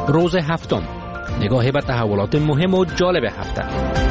روز هفتم، نگاهی به تحولات مهم و جالب هفته.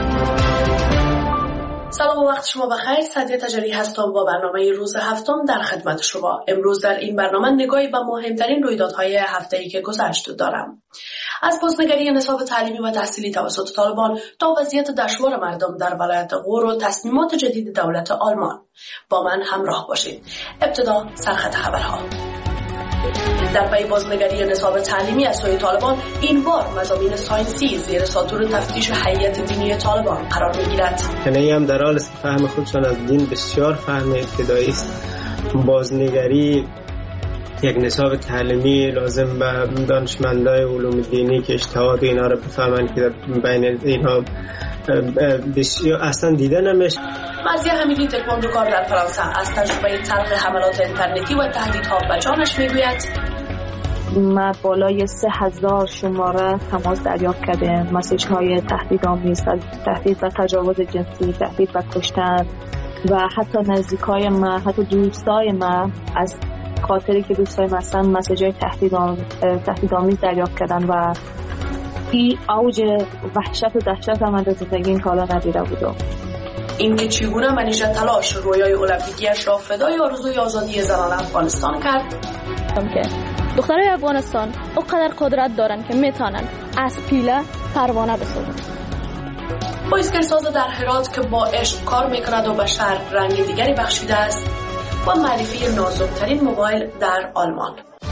سلام و وقت شما بخیر. سعدیه تجری هستم با برنامه روز هفتم در خدمت شما. امروز در این برنامه نگاهی به مهمترین رویدادهای هفته‌ای که گذشت دارم. از بازنگری نصاب تعلیمی و تحصیلی توسط طالبان تا وضعیت دشوار مردم در ولایت غور و تصمیمات جدید دولت آلمان. با من همراه باشید. ابتدا سرخط خبرها. در پی بازنگری نصاب تعلیمی از سوی طالبان، این بار مضامین ساینسی زیر ساطور تفتیش هیئت دینی طالبان قرار می‌گیرد. کنایه هم در حال فهم خودشان از دین بسیار فهم ابتدایی است. بازنگری یک نصاب تعلیمی لازم به دانشمندای علوم دینی که اجتهاد اینا رو بفهمن که بین اینها بسیار اصلا دیده نمیشه. مزیه حمیدی تکواندوکار در فرانسه از تجربه تلق حملات اینترنتی و تهدیدها به جانش میگوید: ما بالای 3000 شماره تماس دریافت کردیم، مسیج های تهدیدآمیز، تهدید و تجاوز جنسی، تهدید و کشتن و حتی نزدیکای ما، حتی دوستای ما از خاطری که دوستای ما هستن مسیج های تهدیدآمیز دریافت کردن و این اوج وحشت و دهشت هم از زندگی این کالا ندیده بودم. اینکه چگونه منیژه تلاش رویای المپیکیش را فدای آرزوی آزادی زنان افغانستان کرد. دخترای افغانستان اونقدر قدرت دارن که میتونن از پیله پروانه بسازن. بایسکلساز در هرات که با عشق کار میکند و به شهر رنگ دیگری بخشیده است و معرفی نازکترین موبایل در آلمان.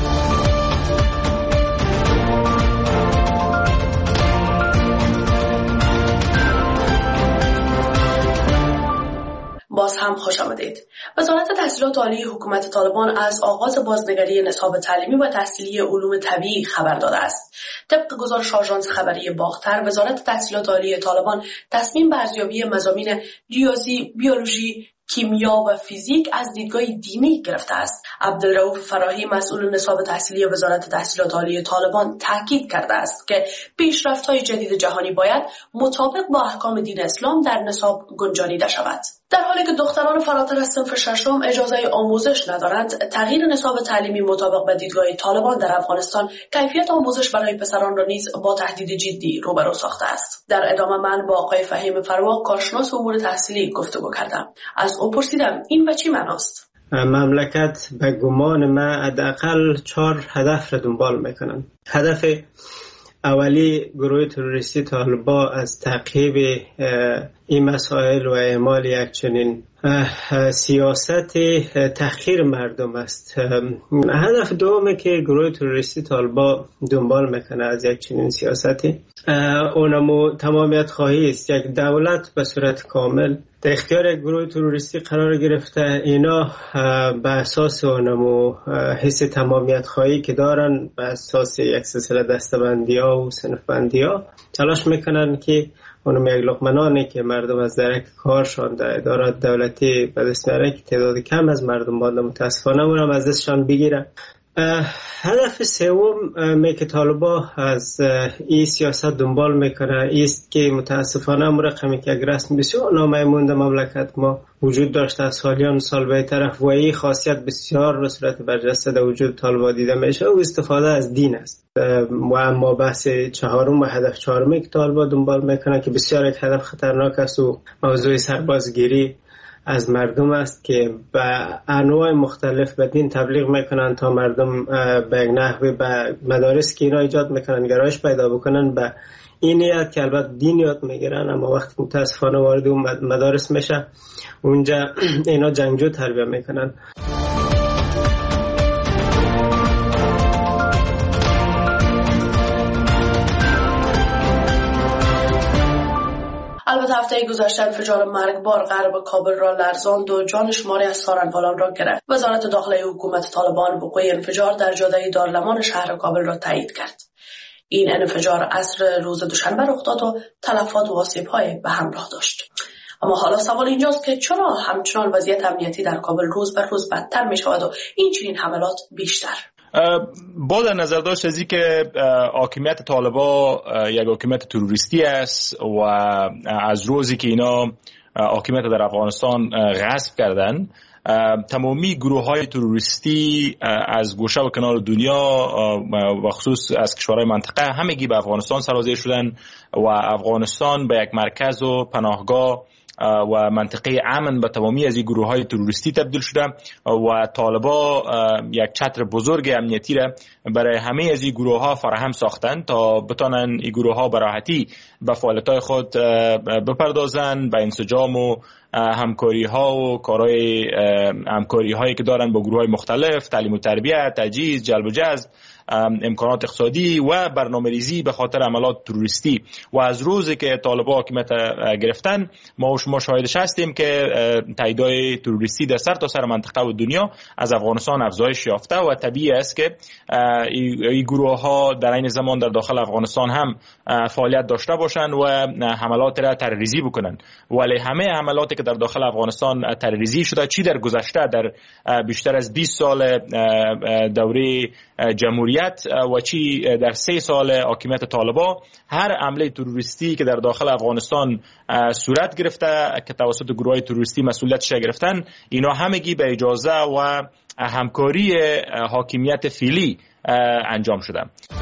باز هم خوش آمدید. وزارت تحصیلات عالی حکومت طالبان از آغاز بازنگری نصاب تعلیمی و تحصیلی علوم طبیعی خبر داده است. طبق گزارش آژانس خبری باختر، وزارت تحصیلات عالی طالبان تصمیم به ارزیابی مضامین ریاضی، بیولوژی، کیمیا و فیزیک از دیدگاه دینی گرفته است. عبدالرؤوف فراهی مسئول نصاب تحصیلی وزارت تحصیلات عالی طالبان تاکید کرده است که پیشرفت‌های جدید جهانی باید مطابق با احکام دین اسلام در نصاب گنجانیده شود. در حالی که دختران فراتر از صنف ششم اجازه آموزش ندارند، تغییر نصاب تعلیمی مطابق با دیدگاه طالبان در افغانستان کیفیت آموزش برای پسران را نیز با تهدید جدی روبرو ساخته است. در ادامه من با آقای فهیم فروا، کارشناس امور تحصیلی گفتگو کردم. از او پرسیدم این به چه معناست؟ مملکت به گمان من حداقل 4 هدف را دنبال میکنن. هدف اولی گروه تروریستی طالبان از تعقیب این مسائل و اعمال یک چنین سیاست تحقیر مردم است. هدف دومی که گروه تروریستی طالبان دنبال میکنه از یک چنین سیاستی اونمو تمامیت خواهی است. یک دولت به صورت کامل در اختیار گروه تروریستی قرار گرفته. اینا به اساس اونمو حس تمامیت خواهی که دارن، به اساس یک سلسله دستبندی ها و صنف بندی ها تلاش میکنن که اونم یک لقمه که مردم از درک کارشان در ادارات دولتی به دست میارن که تعداد کم از مردم باید متاسفانه اونم از دستشان بگیرن. هدف سوم که طالبان از این سیاست دنبال میکنه است که متاسفانه مرقمی که رسم بسیار نامایمون در مملکت ما وجود داشته از سالیان سال به طرف و این خاصیت بسیار به صورت برجسته در وجود طالبان دیده میشه و استفاده از دین است. و اما بحث چهارم و هدف چهارمی که طالبان دنبال میکنه که بسیار یک هدف خطرناک است و موضوع سربازگیری از مردم است که به انواع مختلف به دین تبلیغ میکنن تا مردم به یک نحوی به مدارس که اینا ایجاد میکنن گرایش پیدا بکنن به این نیت که البته دین یاد میگیرن، اما وقتی متاسفانه وارد اون مدارس میشه اونجا اینا جنگجو تربیه میکنن. البته هفته گذشته انفجار مرگبار غرب کابل را لرزاند و جان شماری از سارنوالان را گرفت. وزارت داخلی حکومت طالبان وقوع انفجار در جاده دارالمان شهر کابل را تایید کرد. این انفجار عصر روز دوشنبه رخ داد و تلفات و آسیب‌های به همراه داشت. اما حالا سوال اینجاست که چرا همچنان وضعیت امنیتی در کابل روز به روز بدتر می شود و این چنین حملات بیشتر؟ با در نظر داشت از این که حاکمیت طالبان یک حاکمیت تروریستی است و از روزی که اینا حاکمیت در افغانستان غصب کردن تمامی گروه های تروریستی از گوشه و کنار دنیا و خصوص از کشورهای منطقه همگی به افغانستان سرازیر شدن و افغانستان به یک مرکز و پناهگاه و منطقه امن به تمامی از این گروه های تروریستی تبدیل شده و طالبا یک چتر بزرگ امنیتی را برای همه از این گروه ها فراهم ساختن تا بتانن این گروه ها به راحتی به فعالیت های خود بپردازن، به انسجام و همکاری ها و کارهای همکاری هایی که دارن با گروه های مختلف، تعلیم و تربیت، تجهیز، جلب و جذب، امکانات اقتصادی و برنامه‌ریزی به خاطر عملیات تروریستی. و از روزی که طالبان حاکمیت گرفتن ما و شما شاهدش هستیم که تهدیدهای تروریستی در سرتاسر منطقه و دنیا از افغانستان افزایش یافته و طبیعی است که این گروه ها در این زمان در داخل افغانستان هم فعالیت داشته باشند و حملات را تروریستی بکنن. ولی همه حملاتی که در داخل افغانستان تروریستی شده، چی در گذشته در بیشتر از 20 سال دوره جمهوریت و چی در 3 سال حاکمیت طالبان، هر حمله تروریستی که در داخل افغانستان صورت گرفته که توسط گروه‌های تروریستی مسئولیتش گرفتن، اینا همگی به اجازه و همکاری حاکمیت فعلی انجام شده.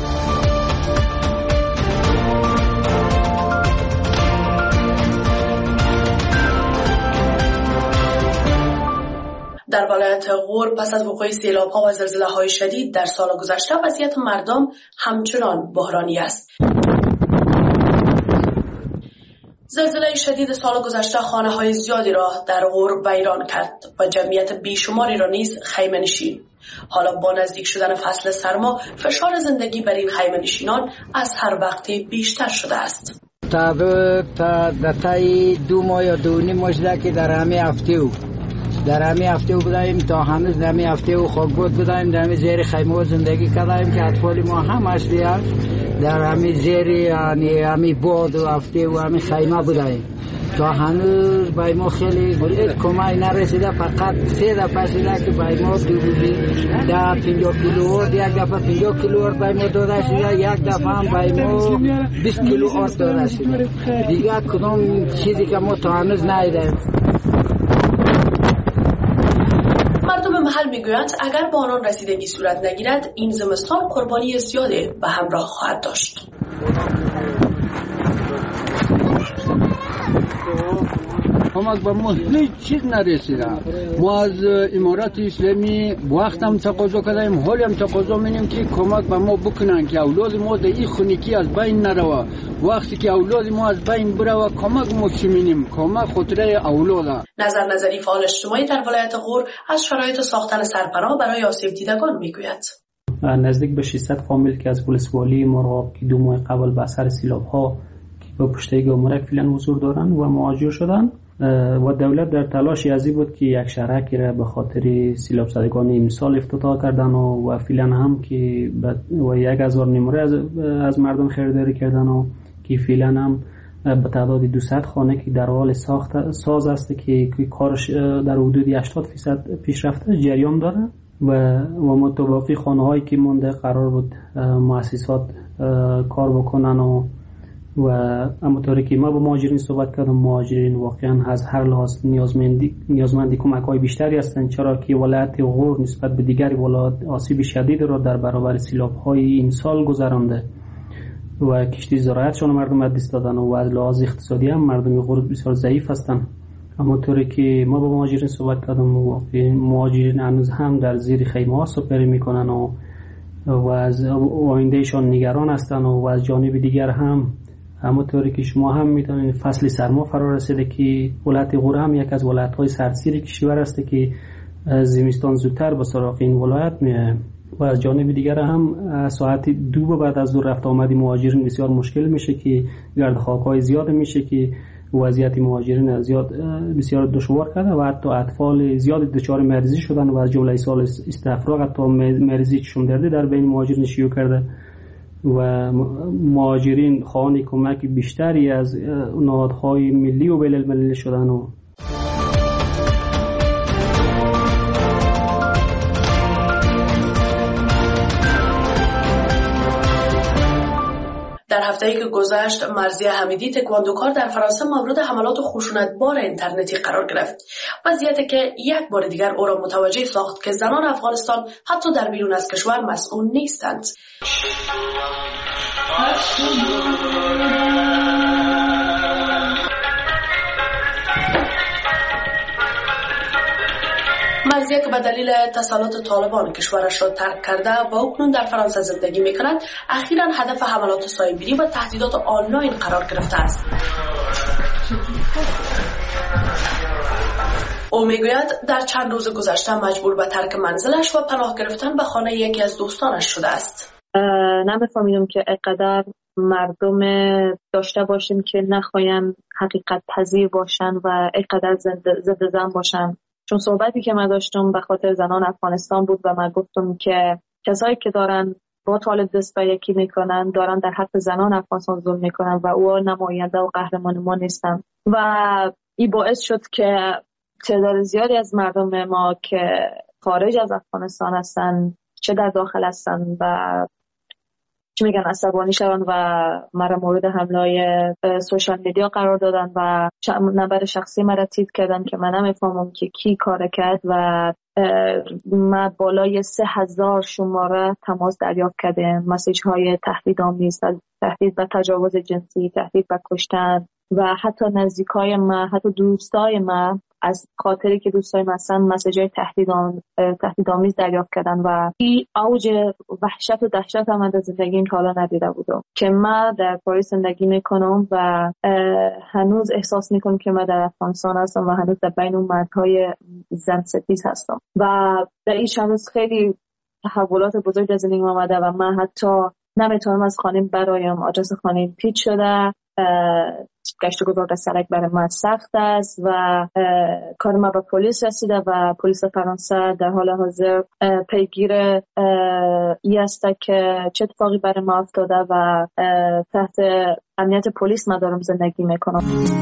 در ولایت غور پس از وقوع سیلاب‌ها و زلزله‌های شدید در سال گذشته وضعیت مردم همچنان بحرانی است. زلزله شدید سال گذشته خانه‌های زیادی را در غور ویران کرد و جمعیت بیشماری را نیز خیمه‌نشین. حالا با نزدیک شدن فصل سرما فشار زندگی بر این خیمه‌نشینان از هر وقتی بیشتر شده است. تا دتای 2 ماه یا 2.5 ماه شده که در همه هفته بودیم تا هنوز در همه هفته خواب بودیم در همه زیر خیمه زندگی کردیم که اطفال ما هم اصلی در همه زیر یعنی همه باد و هفته و همه خیمه بودیم تا هنوز بای ما خیلی کمک نرسیده. فقط 3 دفعه شده که بای ما 2 روزی 50 کیلو آرد، یک دفعه 50 کیلو آرد بای ما داده شده، یک دفعه هم بای ما 20 کیلو آرد داده شده. دیگه کدام چیزی که ما تا هنوز ندیدیم. مردم محل میگویند اگر به آنان رسیدگی صورت نگیرد این زمستان قربانی زیادی به همراه خواهد داشت. کمک به ما هیچ چیز نرسیده. ما از امارات اسلامی وقت هم تقاضا کردیم، حالی هم تقاضا می‌کنیم که کمک به ما بکنن که اولاد ما در این خونگی از بین نروه. وقتی که اولاد ما از بین بره کمک ما چی می‌کنیم؟ کمک خاطره اولاده. نظری فعال اجتماعی در ولایت غور از شرایط ساختن سرپناه برای آسیب دیدگان میگوید. نزدیک به 600 فامیل که از ولسوالی مرغاب که 2 ماه قبل به اثر سیلاب‌ها که به پشته گمرک فعلا حضور دارن و مهاجر شدن و دولت در تلاشی ازی بود که یک شهرکی را به خاطر سیلاب زدگان امسال افتتاح کردن و فعلا هم که و 1000 نمره از مردم خریداری کردن و که فعلا هم به تعداد 200 خانه که در حال ساز است که کارش در حدود 80% پیشرفته جریان داره و متوقع خانه‌هایی که مونده قرار بود مؤسسات کار بکنن و همونطوری که ما با مهاجرین صحبت کردم، مهاجرین واقعا از هر لحاظ نیازمند کمک‌های بیشتری هستند، چرا که ولایت غور نسبت به دیگر ولایات آسیب شدید را در برابر سیلاب‌های این سال گذرانده و کشتی زراعتشون مردم از دست دادن و از لحاظ اقتصادی هم مردم غور بسیار ضعیف هستند. همونطوری که ما با مهاجرین صحبت کردم، مهاجرین هنوز هم در زیر خیمه‌ها سپری میکنن و از آیندهشان نگران هستند و از جانب دیگر هم همونطوری که شما هم میدونید فصل سرما فرا رسیده که ولایت غور هم یک از ولایت‌های سردسیر کشور است که زمستان زودتر به سراغ این ولایت میاد و از جانب دیگر هم ساعت 2 بعد از دور رفت آمدی مهاجرین بسیار مشکل میشه که گرد خاک‌های زیاد میشه که وضعیت مهاجرین بسیار دشوار کرده و حتی اطفال زیاد دچار مریضی شدن و از جمله سال استفراغ حتی مریضی چشم دردی در بین مهاجرین شیوع کرده و مهاجرین خواهان کمک بیشتری از نهادهای ملی و بین المللی شدن و در هفته‌ای که گذشت مرضیه حمیدی تکواندوکار در فرانسه مورد حملات خشونتبار اینترنتی قرار گرفت. وضعیتی که یک بار دیگر او را متوجه ساخت که زنان افغانستان حتی در بیرون از کشور مسئول نیستند. مرضیه که به دلیل تسلط طالبان کشورش را ترک کرده و اکنون در فرانسه زندگی می‌کند، اخیراً هدف حملات سایبری و تهدیدات آنلاین قرار گرفته است. او میگوید در چند روز گذشته مجبور به ترک منزلش و پناه گرفتن به خانه یکی از دوستانش شده است. نمی‌فهمیدم که اینقدر مردم داشته باشیم که نخواهیم حقیقت پذیر باشن و اینقدر زنده زن باشن. چون صحبتی که من داشتم به خاطر زنان افغانستان بود و من گفتم که کسایی که دارن با طالب دست به یکی میکنن دارن در حق زنان افغانستان ظلم میکنن و او نماینده و قهرمان ما نیستن و این باعث شد که تعداد زیادی از مردم ما که خارج از افغانستان هستن چه در داخل هستن و چی میگن عصبانی شدن و مرا مورد حملای سوشال میدیا قرار دادن و نمبر شخصی مرا تیپ کردن که من نمیفهمم که کی کار کرد و ما بالای 3000 شماره تماس دریافت کردیم، مسیج های تهدیدآمیز، تهدید به تجاوز جنسی، تهدید به کشتن و حتی نزدیکای ما، حتی دوستای ما از خاطری که دوستای ما هستن مسیجای تهدیدآمیز دریافت کردن و این اوج وحشت و دهشت من در زندگیم تا حالا ندیده بودم که من در پاریس زندگی میکنم و هنوز احساس میکنم که من در افغانستان هستم و هنوز در بین اون مردهای زن ستیز هستم و در این هنوز خیلی تحولات بزرگ در زندگیم آمده و من حتی نمیتونم از خانم برایم، آدرس خانم پیچ شده، گشت و گذار در سرک برای من سخت است و کار ما به پلیس رسیده و پلیس فرانسه در حال حاضر پیگیر ای است که چه اتفاقی برای ما افتاده و تحت امنیت پلیس ما دارم زندگی میکنم.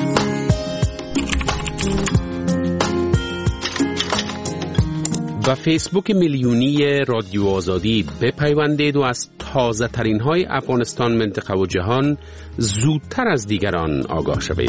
و فیسبوک میلیونی رادیو آزادی بپیوندید و از تازه ترین های افغانستان، منطقه و جهان زودتر از دیگران آگاه شوید.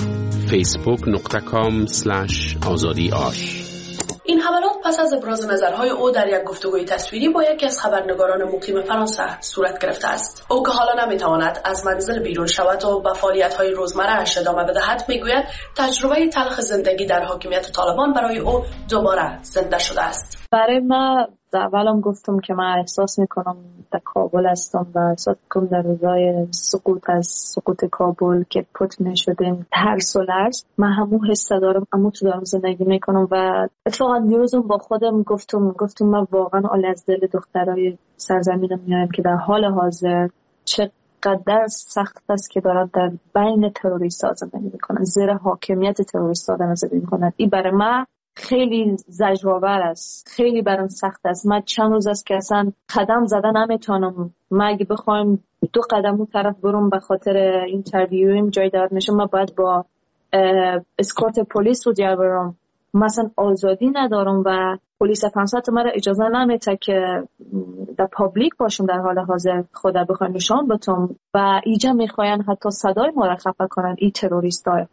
facebook.com/azadiash. این حملات پس از ابراز نظرهای او در یک گفتگوی تصویری با یکی از خبرنگاران مقیم فرانسه صورت گرفته است. او که حالا نمیتواند از منزل بیرون شود و به فعالیت‌های روزمره‌اش ادامه بدهد، میگوید تجربه تلخ زندگی در حاکمیت طالبان برای او دوباره زنده شده است. برای من اولم گفتم که من احساس میکنم در کابل هستم و احساس میکنم در روزای سقوط کابل که پت میشدیم ترس و لرز، من همون حس دارم، همون تو دارم زندگی میکنم و اتفاقا دیروزم با خودم گفتم من واقعا آل از دل دخترای سرزمینم میایم که در حال حاضر چقدر سخت است که دارن در بین تروریست‌ها زندگی میکنن، زیر حاکمیت تروریست‌ها دارن زندگی میکنن. این برای من خیلی زجرآور است، خیلی برام سخت است. من چند روز است که اصلا قدم زدن نمیتونم. من اگه بخوایم 2 قدم اون طرف برم به خاطر اینترویویم جای دعوت میشم، من باید با اسکورت پلیس رو دیار برم. مثلا آزادی ندارم و پلیس فرانسه مرا اجازه نمیده که در پابلیک باشم در حال حاضر، خدا بخواد نشان بدم و اینجا میخواین حتی صدای ما را خفه کنن این تروریست‌ها.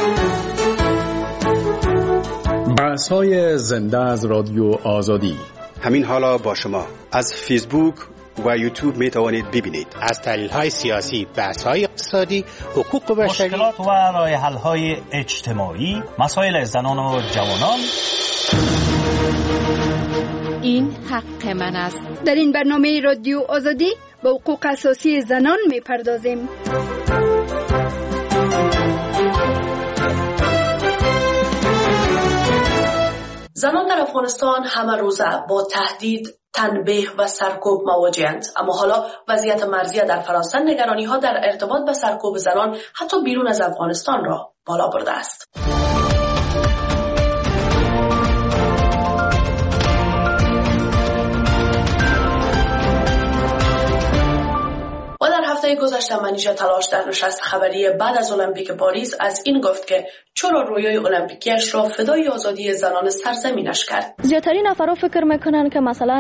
بحث‌های زنده از رادیو آزادی همین حالا با شما از فیسبوک و یوتیوب می توانید ببینید. از تحلیل‌های سیاسی، بحث‌های اقتصادی، حقوق بشری، مشکلات و راه‌حل‌های اجتماعی، مسائل زنان و جوانان. این حق من است. در این برنامه رادیو آزادی به حقوق اساسی زنان می‌پردازیم. زنان در افغانستان همه روزه با تهدید، تنبیه و سرکوب مواجه‌اند، اما حالا وضعیت مرضیه در فرانسه نگرانی‌ها در ارتباط به سرکوب زنان حتی بیرون از افغانستان را بالا برده است. و در هفته گذشته منیژه تلاش در نشست خبری بعد از المپیک پاریس از این گفت که چرا رویای المپیکیش را فدای آزادی زنان سرزمینش کرد. زیادترین نفرها فکر میکنن که مثلا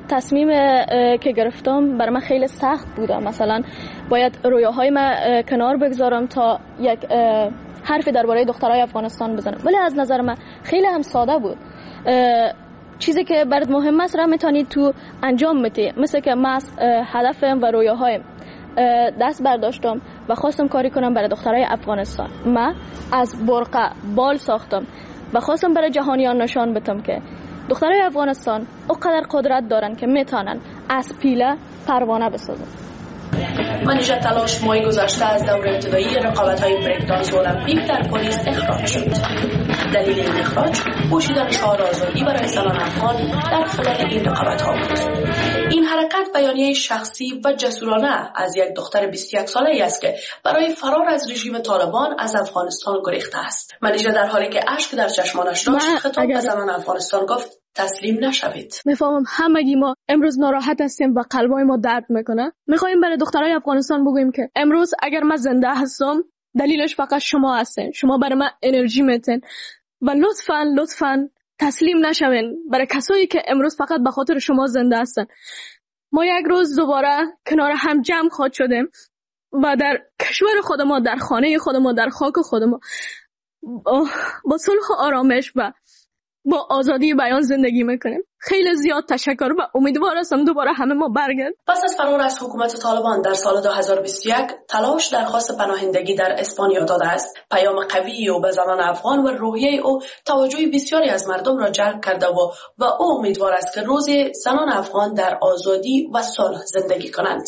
تصمیم که گرفتم برای من خیلی سخت بوده. مثلا باید رویاهای من کنار بگذارم تا یک حرفی درباره دخترای افغانستان بزنم، ولی از نظر من خیلی هم ساده بود. چیزی که برات مهم است را میتونی تو انجام بدی. مثل که من هدفم و رویاهایم دست برداشتم و خواستم کاری کنم برای دخترای افغانستان. من از برقه بال ساختم و خواستم برای جهانیان نشان بدم که دخترای افغانستان اونقدر قدرت دارن که میتونن از پیله پروانه بسازن. منیژه تلاش ماه گذشته از دور ابتدایی رقابت‌های بریک دانس المپیک در پلیس اخراج شد. دلیل این اخراج پوشیدن شعار آزادی برای زنان افغان در خلال این رقابت‌ها بود. این حرکت بیانیه شخصی و جسورانه از یک دختر 21 ساله‌ای است که برای فرار از رژیم طالبان از افغانستان گریخته است. منیژه در حالی که اشک در چشمانش داشت خطاب به زنان افغانستان گفت تسلیم نشوید. میفهمم همگی ما امروز ناراحت هستیم و قلبای ما درد میکنه. میخوایم برای دخترای افغانستان بگوییم که امروز اگر من زنده هستم دلیلش فقط شما هستین. شما برای من انرژی میتین و لطفاً تسلیم نشوین برای کسایی که امروز فقط به خاطر شما زنده هستن. ما یک روز دوباره کنار هم جمع خواهد شدیم و در کشور خود ما، در خانه خود ما، در خاک خود ما با صلح و آرامش و با آزادی بیان زندگی میکنیم. خیلی زیاد تشکر و امیدوار هستم دوباره همه ما برگردیم. پس از فرار از حکومت طالبان در سال 2021 تلاش درخواست پناهندگی در اسپانیا داده است. پیام قوی او به زنان افغان و روحیه او توجه بسیاری از مردم را جلب کرده و او امیدوار است که روزی زنان افغان در آزادی و صلح زندگی کنند.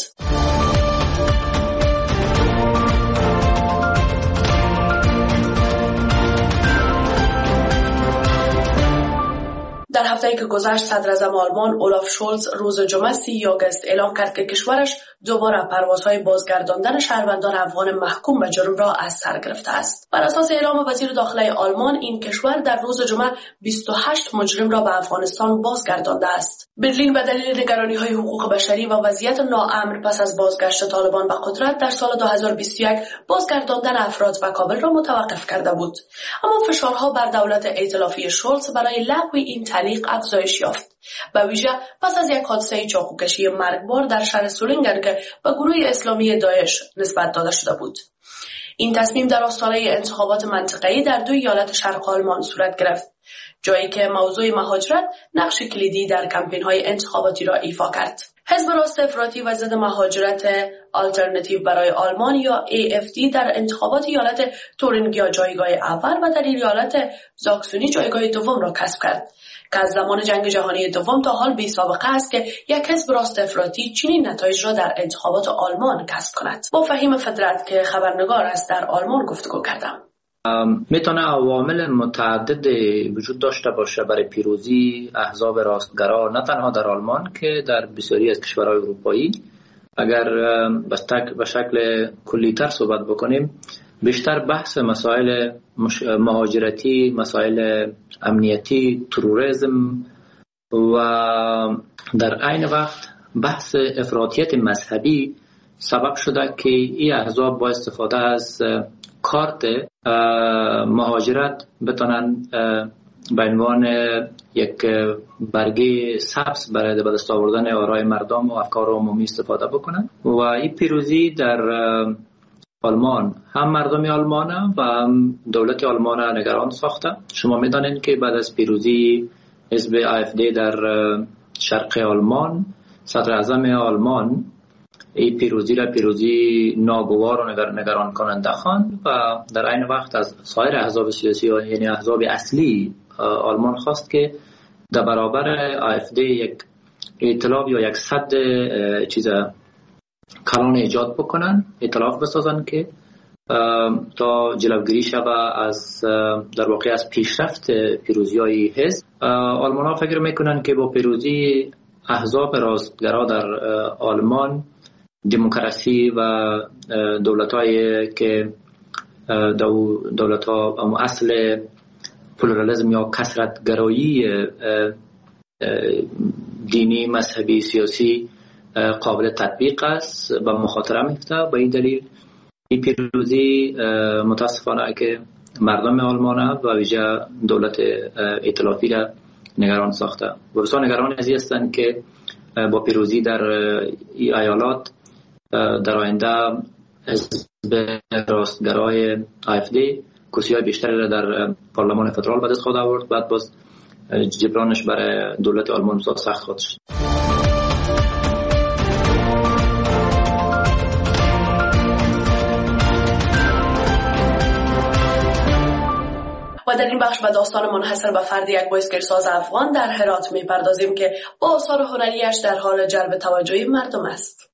در هفته‌ای که گذشت صدر اعظم آلمان اولاف شولز روز جمعه 30 آگوست اعلام کرد که کشورش دوباره پروازهای بازگرداندن شهروندان افغان محکوم به جرم را از سر گرفته است. بر اساس اعلام وزیر داخله آلمان این کشور در روز جمعه 28 مجرم را به افغانستان بازگردانده است. برلین به دلیل نگرانی‌های حقوق بشری و وضعیت ناامن پس از بازگشت طالبان به قدرت در سال 2021 بازگرداندن افراد به کابل را متوقف کرده بود. اما فشارها بر دولت ائتلافی شولز برای لغو این تعلیق افزایش یافت. به ویژه پس از یک حادثه چاقوکشی مرگبار در شهر سولینگن که به گروه اسلامی داعش نسبت داده شده بود. این تصمیم در آستانه انتخابات منطقه‌ای در 2 ایالت شرق آلمان صورت گرفت، جایی که موضوع مهاجرت نقش کلیدی در کمپین‌های انتخاباتی را ایفا کرد. حزب راست افراطی و ضد مهاجرت آلترناتیو برای آلمان یا AFD در انتخابات ایالت تورینگیا جایگاه اول و در ایالت زاکسونی جایگاه دوم را کسب کرد که از زمان جنگ جهانی دوم تا حال بی سابقه است که یک حزب راست افراطی چنین نتایج را در انتخابات آلمان کسب کند. با فهیم فطرت که خبرنگار است در آلمان گفتگو کردم. میتونه عوامل متعدد وجود داشته باشه برای پیروزی احزاب راستگرا، نه تنها در آلمان که در بسیاری از کشورهای اروپایی. اگر به شکل کلی‌تر صحبت بکنیم، بیشتر بحث مسائل مهاجرتی، مسائل امنیتی، تروریسم و در عین وقت بحث افراطیت مذهبی سبب شده که این احزاب با استفاده از کارت مهاجرت بتونن به عنوان یک برگه سبز برای به دست آوردن آرای مردم و افکار عمومی استفاده بکنن. و این پیروزی در آلمان هم مردم آلمان و هم دولت آلمان نگران ساخته. شما میدانید که بعد از پیروزی حزب AfD در شرق آلمان، صدر اعظم آلمان این پیروزی را پیروزی ناگوار و نگران کننده خواند و در عین وقت از سایر احزاب سیاسی یعنی احزاب اصلی آلمان خواست که در برابر AfD یک ائتلاف یا یک سد کلان ایجاد بکنن، ائتلاف بسازن که تا جلوگیری شود از در واقع از پیشرفت پیروزی‌های حزب. آلمان‌ها فکر میکنن که با پیروزی احزاب راستگرا در آلمان، دموکراسی و دولت‌هایی که دولت‌ها اصل پلورالیسم یا کثرت‌گرایی دینی، مذهبی، سیاسی قابل تطبیق است و مخاطره میفته. به این دلیل این پیروزی متاسفانه که مردم آلمان و ویژه دولت ائتلافی را نگران ساخته و بسیار نگران از این هستند که با پیروزی در این ایالات در آینده حزب راستگرای AfD کرسی‌های بیشتری را در پارلمان فدرال به دست خواهد آورد. بعد باز جبرانش برای دولت آلمان سخت خواهد شد. و در این بخش به داستان منحصر به فرد یک بایسکلساز افغان در هرات می‌پردازیم که با آثار هنریش در حال جلب توجه مردم است.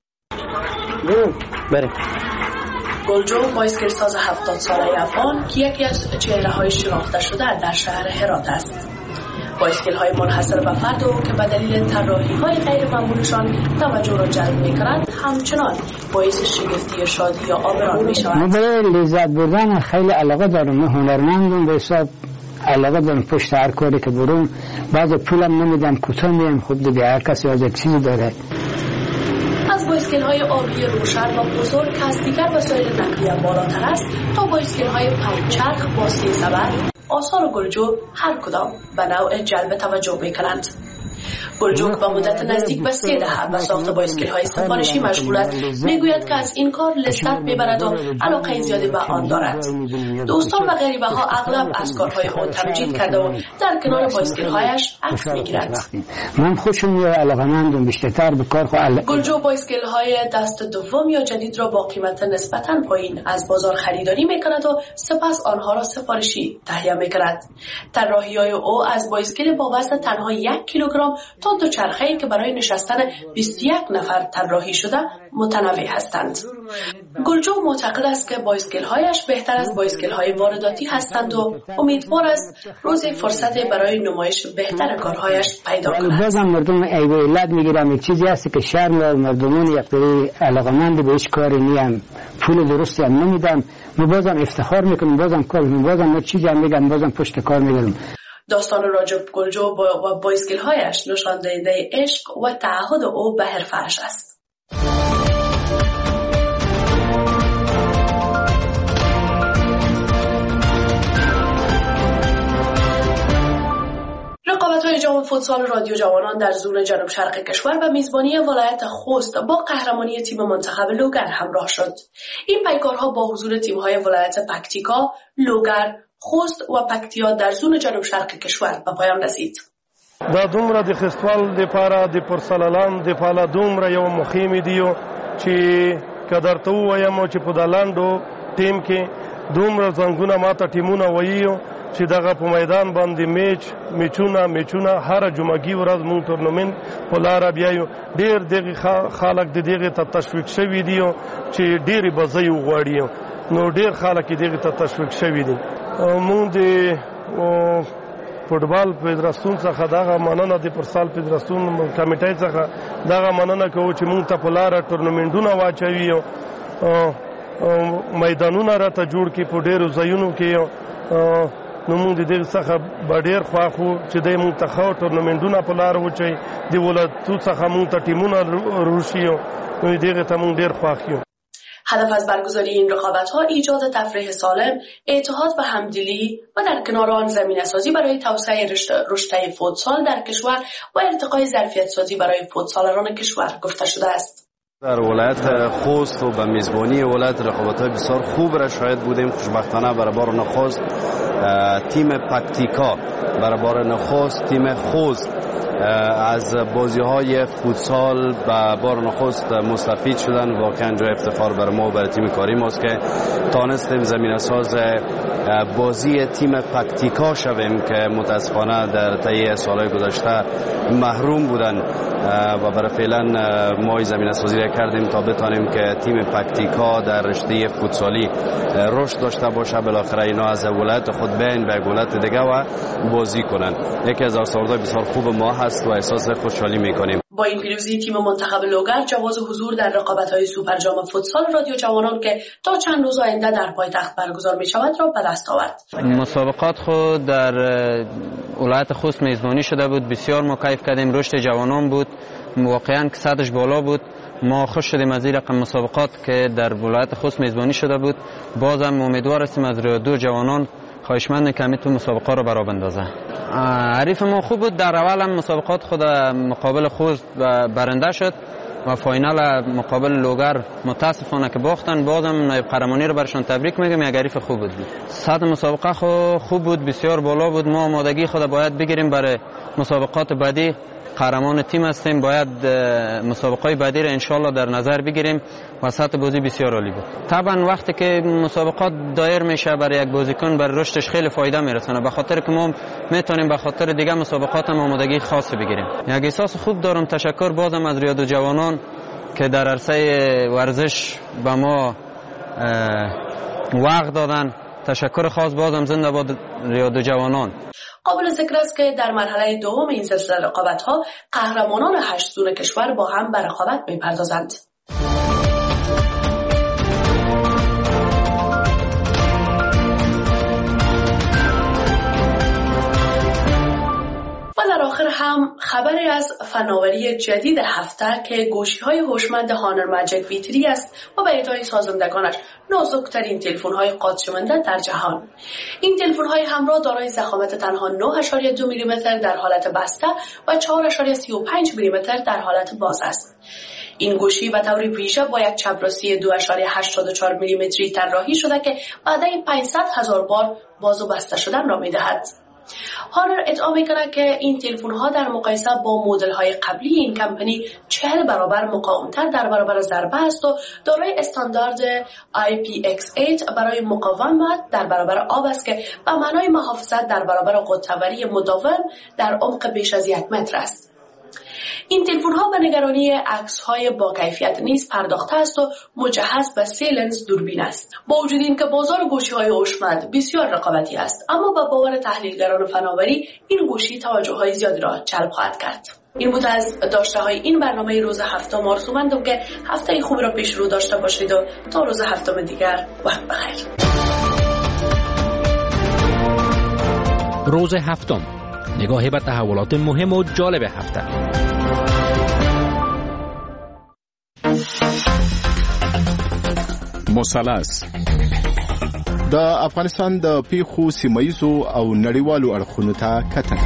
گلجو بایسکلساز 70 ساله افغان که یکی از چهره‌های شناخته شده در شهر هرات است. بایسکل‌های منحصر به فرد او که به دلیل طراحی‌های غیر معمولشان توجه را جلب می‌کنند همچنان باعث شگفتی شادی یا آبران می‌شود. من برای لذت بردن خیلی علاقه دارم. من هنرمندم، به حساب علاقه دارم پشت هر کاری که برم. بعضی پولم نمیدم، کوتاه میام. خب دیگه هر کسی از یک چیزی داره. از بایسکل‌های آبی روشن و بزرگ که از دیگر وسایل نقلیه بالاتر است تا بایسکل‌های پنجچرخ با 3 سبد، آثار گلجو هر کدام به نوع جلب توجه می‌کنند. گلجوک با مدت نزدیک به 3 دهه به ساخت بایسکل‌های سفارشی مشغول است. میگوید که از این کار لذت میبرد و علاقه زیادی به آن دارد. دوستان و غریبه‌ها اغلب از کارهای او تمجید کرده و در کنار بایسکل‌هایش عکس میگیرند. من خوشم میاد، علاقه‌مندم بیشتر به کار خود. گلجو بایسکل‌های دست دوم یا جدید را با قیمت نسبتاً پایین از بازار خریداری میکند و سپس آنها را سفارشی تهیه میکند. طراحی‌های او از بایسکل با وزن تنها 1 کیلوگرم تا دوچرخه‌ای که برای نشستن 21 نفر طراحی شده متنوع هستند. گلجو معتقد است که بایسکل‌هایش بهتر از بایسکل‌های وارداتی هستند و امیدوار است روزی فرصت برای نمایش بهتر کارهایش پیدا کند. بازم مردم علت میگیرم یک چیزی هست که شهر مردمان یک طوری علاقه‌مند به هیچ کاری نیم، پول درستی هم نمیدم. من بازم افتخار میکنم، بازم کار میکنم، بازم چیزی هم میگم، بازم پشت کار میگم. داستان راجب گلجو و بایسکل‌هایش نشان دهنده عشق و تعهد او به حرفه‌اش است. رقابت‌های جام فوتسال رادیو جوانان در زون جنوب شرق کشور به میزبانی ولایت خوست با قهرمانی تیم منتخب لوگر همراه شد. این پیکارها با حضور تیم‌های ولایت پکتیکا، لوگر، خوست و پکتیا در زون جنوب شرق کشور به پایان رسید. دا دومره د خستوال د پاره د پرسلالان د پاله دومره یو مخیمې دیو چې که درته ووایم چې په د لاندو ټیم کې دومره زنګونه ماته ټیمونه ویو چې دغه په میدان باندې میچونه هر جمعګي ورځ مونږ تورنمنت په لاره بیایو. ډېر دغې خلک د دغې ته تشویق شوي دي چې ډېرې بزۍ وغواړي، نو ډېر خلک یې دغې ته تشویق شوي دي. مونږ د فوټبال فدراسیون څخه دغه مننه د پرسال فدراسیون کمیټې څخه دغه مننه کوو چې مونږ ته په لاره تورنمنټونه واچوي او میدانونه راته جوړ کړي په ډېرو ځایونو کې. نو مونږ د دې څخه به ډېر خوښ وو چې دی مونږ ته ښه تورنمنټونه په لاره وچوي، د ولایتو څخه مونږ ته ټیمونه روشي، نو د دغې ته مونږ ډېر خوښ یو. هدف از برگزاری این رقابت‌ها ایجاد تفریح سالم، اتحاد و همدلی و در کنار آن زمینه‌سازی برای توسعه رشته فوتسال در کشور و ارتقای ظرفیت‌سازی برای فوتسالران کشور گفته شده است. در ولایت خوست و به میزبانی ولایت رقابت‌های بسیار خوب را شاهد بودیم. خوشبختانه برای بار نخست تیم پکتیکا، برای بار نخست تیم خوست از بازی‌های فوتسال به بار نخست مستفید شدن. واقعا جای افتخار برای ما و برای تیم کاری ماست که تانستیم زمینه‌ساز بازی تیم پکتیکا شویم که متاسفانه در طی سالهای گذشته محروم بودن و برای فعلا ما زمینه‌سازی را کردیم تا بتانیم که تیم پکتیکا در رشته فوتسالی رشد داشته باشه، بالاخره اینا از ولایت خود بین به ولایت دیگه و بازی کنن. یکی از آثارهای بسیار خوب ما هست و احساس خوشحالی میکنیم. با این پیروزی تیم منتخب لوگر جواز حضور در رقابت‌های سوپر جام فوتسال رادیو جوانان که تا چند روز آینده در پایتخت برگزار می‌شود را به دست آورد. مسابقات خود در ولایت خوست میزبانی شده بود، بسیار ما کیف کردیم، رشد جوانان بود، واقعا که سطحش بالا بود. ما خوش شدیم از این رقم مسابقات که در ولایت خوست میزبانی شده بود. بازم امیدوار هستیم از رادیو جوانان خواهشمند که تو مسابقه رو برا بندازه. حریف ما خوب بود، در اول هم مسابقات خود مقابل خوست برنده شد و فاینال مقابل لوگر متاسفانه که باختن. بازم نایب قهرمانی رو برشان تبریک میگم، یک حریف خوب بود. سطح مسابقه خوب بود، بسیار بالا بود. ما آمادگی خود باید بگیریم برای مسابقات بعدی. قهرمان تیم هستیم، باید مسابقات بعدی رو انشالله در نظر بگیریم و سطح بازی بسیار عالی بود. طبعا وقتی که مسابقات دایر میشه برای یک بازیکن برای رشدش خیلی فایده میرسونه، به خاطر که ما میتونیم به خاطر دیگه مسابقات هم آمادگی خاص بگیریم. یک احساس خوب دارم. تشکر بازم از ریاض جوانان که در عرصه ورزش به ما وقت دادن. تشکر خاص بازم زنده باد ریاض جوانان. قابل ذکر است که در مرحله دوم این سلسله رقابت‌ها قهرمانان 8 زون کشور با هم به رقابت می‌پردازند. و در آخر هم خبری از فناوری جدید هفته که گوشی‌های هوشمند هانر ماجیک V3 است و به ادعای سازندگانش نازک‌ترین تلفن‌های قاط‌شونده در جهان. این تلفن‌های همراه دارای ضخامت تنها 9.2 میلیمتر در حالت بسته و 4.35 میلیمتر در حالت باز است. این گوشی به طور ویژه با یک چپراسی 2.84 میلیمتری طراحی شده که بعد 500,000 بار باز و بسته شدن را می‌دهد. هانر ادعا میکنه که این تلفن‌ها در مقایسه با مدل‌های قبلی این کمپانی 40 برابر مقاوم‌تر در برابر ضربه است و دارای استاندارد IPX8 برای مقاومت در برابر آب است که به معنای محافظت در برابر قطب‌وری مداوم در عمق بیش از 1 متر است. این تلفن‌ها به نگرانی عکس‌های با کیفیت نیز پرداخته است و مجهز به 3 لنز دوربین است. با وجود اینکه بازار گوشی‌های هوشمند بسیار رقابتی است، اما به باور تحلیلگران فناوری این گوشی توجه‌های زیادی را جلب خواهد کرد. این بود از داشته‌های این برنامه روز هفتم. آرزومندم که هفته خوبی را پیش رو داشته باشید و تا روز هفتم دیگر وقت بخیر. روز هفتم، نگاهی به تحولات مهم و جالب هفته. مثلث د افغانستان د پیښو سیمایزو او نړیوالو اړخونو ته کتنه.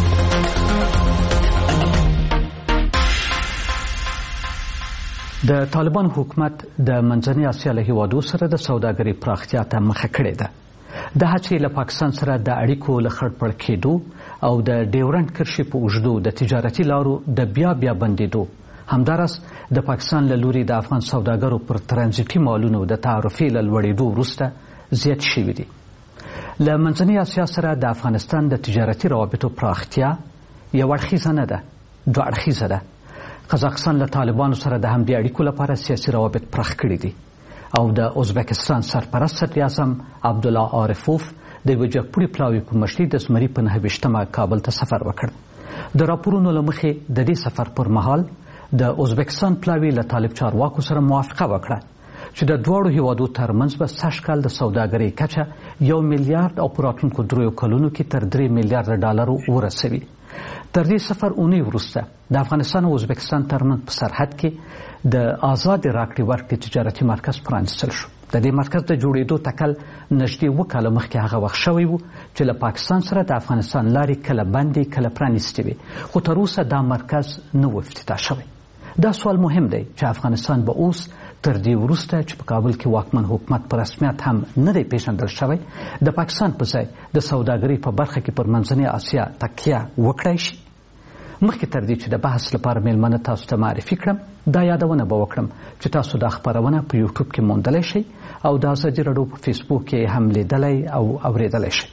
د طالبان حکومت د منځنۍ اسیا له هیوادو سره د سوداګرۍ پراختیا ته مخه کړې ده. د هڅې له پاکستان سره د اړیکو له خړپړ کېدو او د ډیورنډ کرښې په اوږدو د تجارتي لارو د بیا بندېدو، همداراز د پاکستان له لوري د افغان سوداګرو پر ترانزیتي مالونو د تعرفې له لوړېدو وروسته زیات شوي دي. له منځنۍ اسیا سره د افغانستان د تجارتي روابطو پراختیا یو اړخیزه نه ده، دوه اړخیزه ده. قزاقستان له طالبانو سره د همدې اړیکو لپاره سیاسي روابط پراخ کړي دي او د ازبکستان سرپرست صدر اعظم عبدالله عارفوف د یوه جګپوړي پلاوي په مشرۍ د زمري په 9 کابل ته سفر وکړ. د راپورونو له مخې د دې سفر پر مهال د ازبکستان پلاوي له طالب چارواکو سره موافقه وکړه چې د دواړو هیوادو ترمنځ به سږ کال د سوداګرۍ کچه 1 میلیارډ او په راتلونکو 3 کلونو کې تر 3 میلیارډ ډالرو ورسوي. تر دې سفر اونۍ وروسته د افغانستان او ازبکستان ترمنځ په سرحد کې د آزاد راکړې ورکړې تجارتي مرکز پرانیستل شو. د دې مرکز د جوړېدو تکل نږدې 2 کاله مخکې هغه وخت شوی و چې له پاکستان سره د افغانستان لارې کله بندې کله پرانیستې وې، خو تر اوسه دا مرکز نه و افتتاح شوی. دا سوال مهم دی چې افغانستان به اوس تر دې وروسته چې په کابل کې واکمن حکومت په رسمیت هم نه دی پیژندل شوی، د پاکستان په ځای د سوداګرۍ په برخه کې پر منځنۍ اسیا تکیه وکړای شي. مخکې تر دې چې د بحث لپاره میلمنه تاسو ته معرفي کړم، دا یادونه به وکړم چې تاسو دا خپرونه په یوټیوب کې موندلی شئ او د ازادي راډیو په فیسبوک کې هم لیدلی او اوریدلی شئ.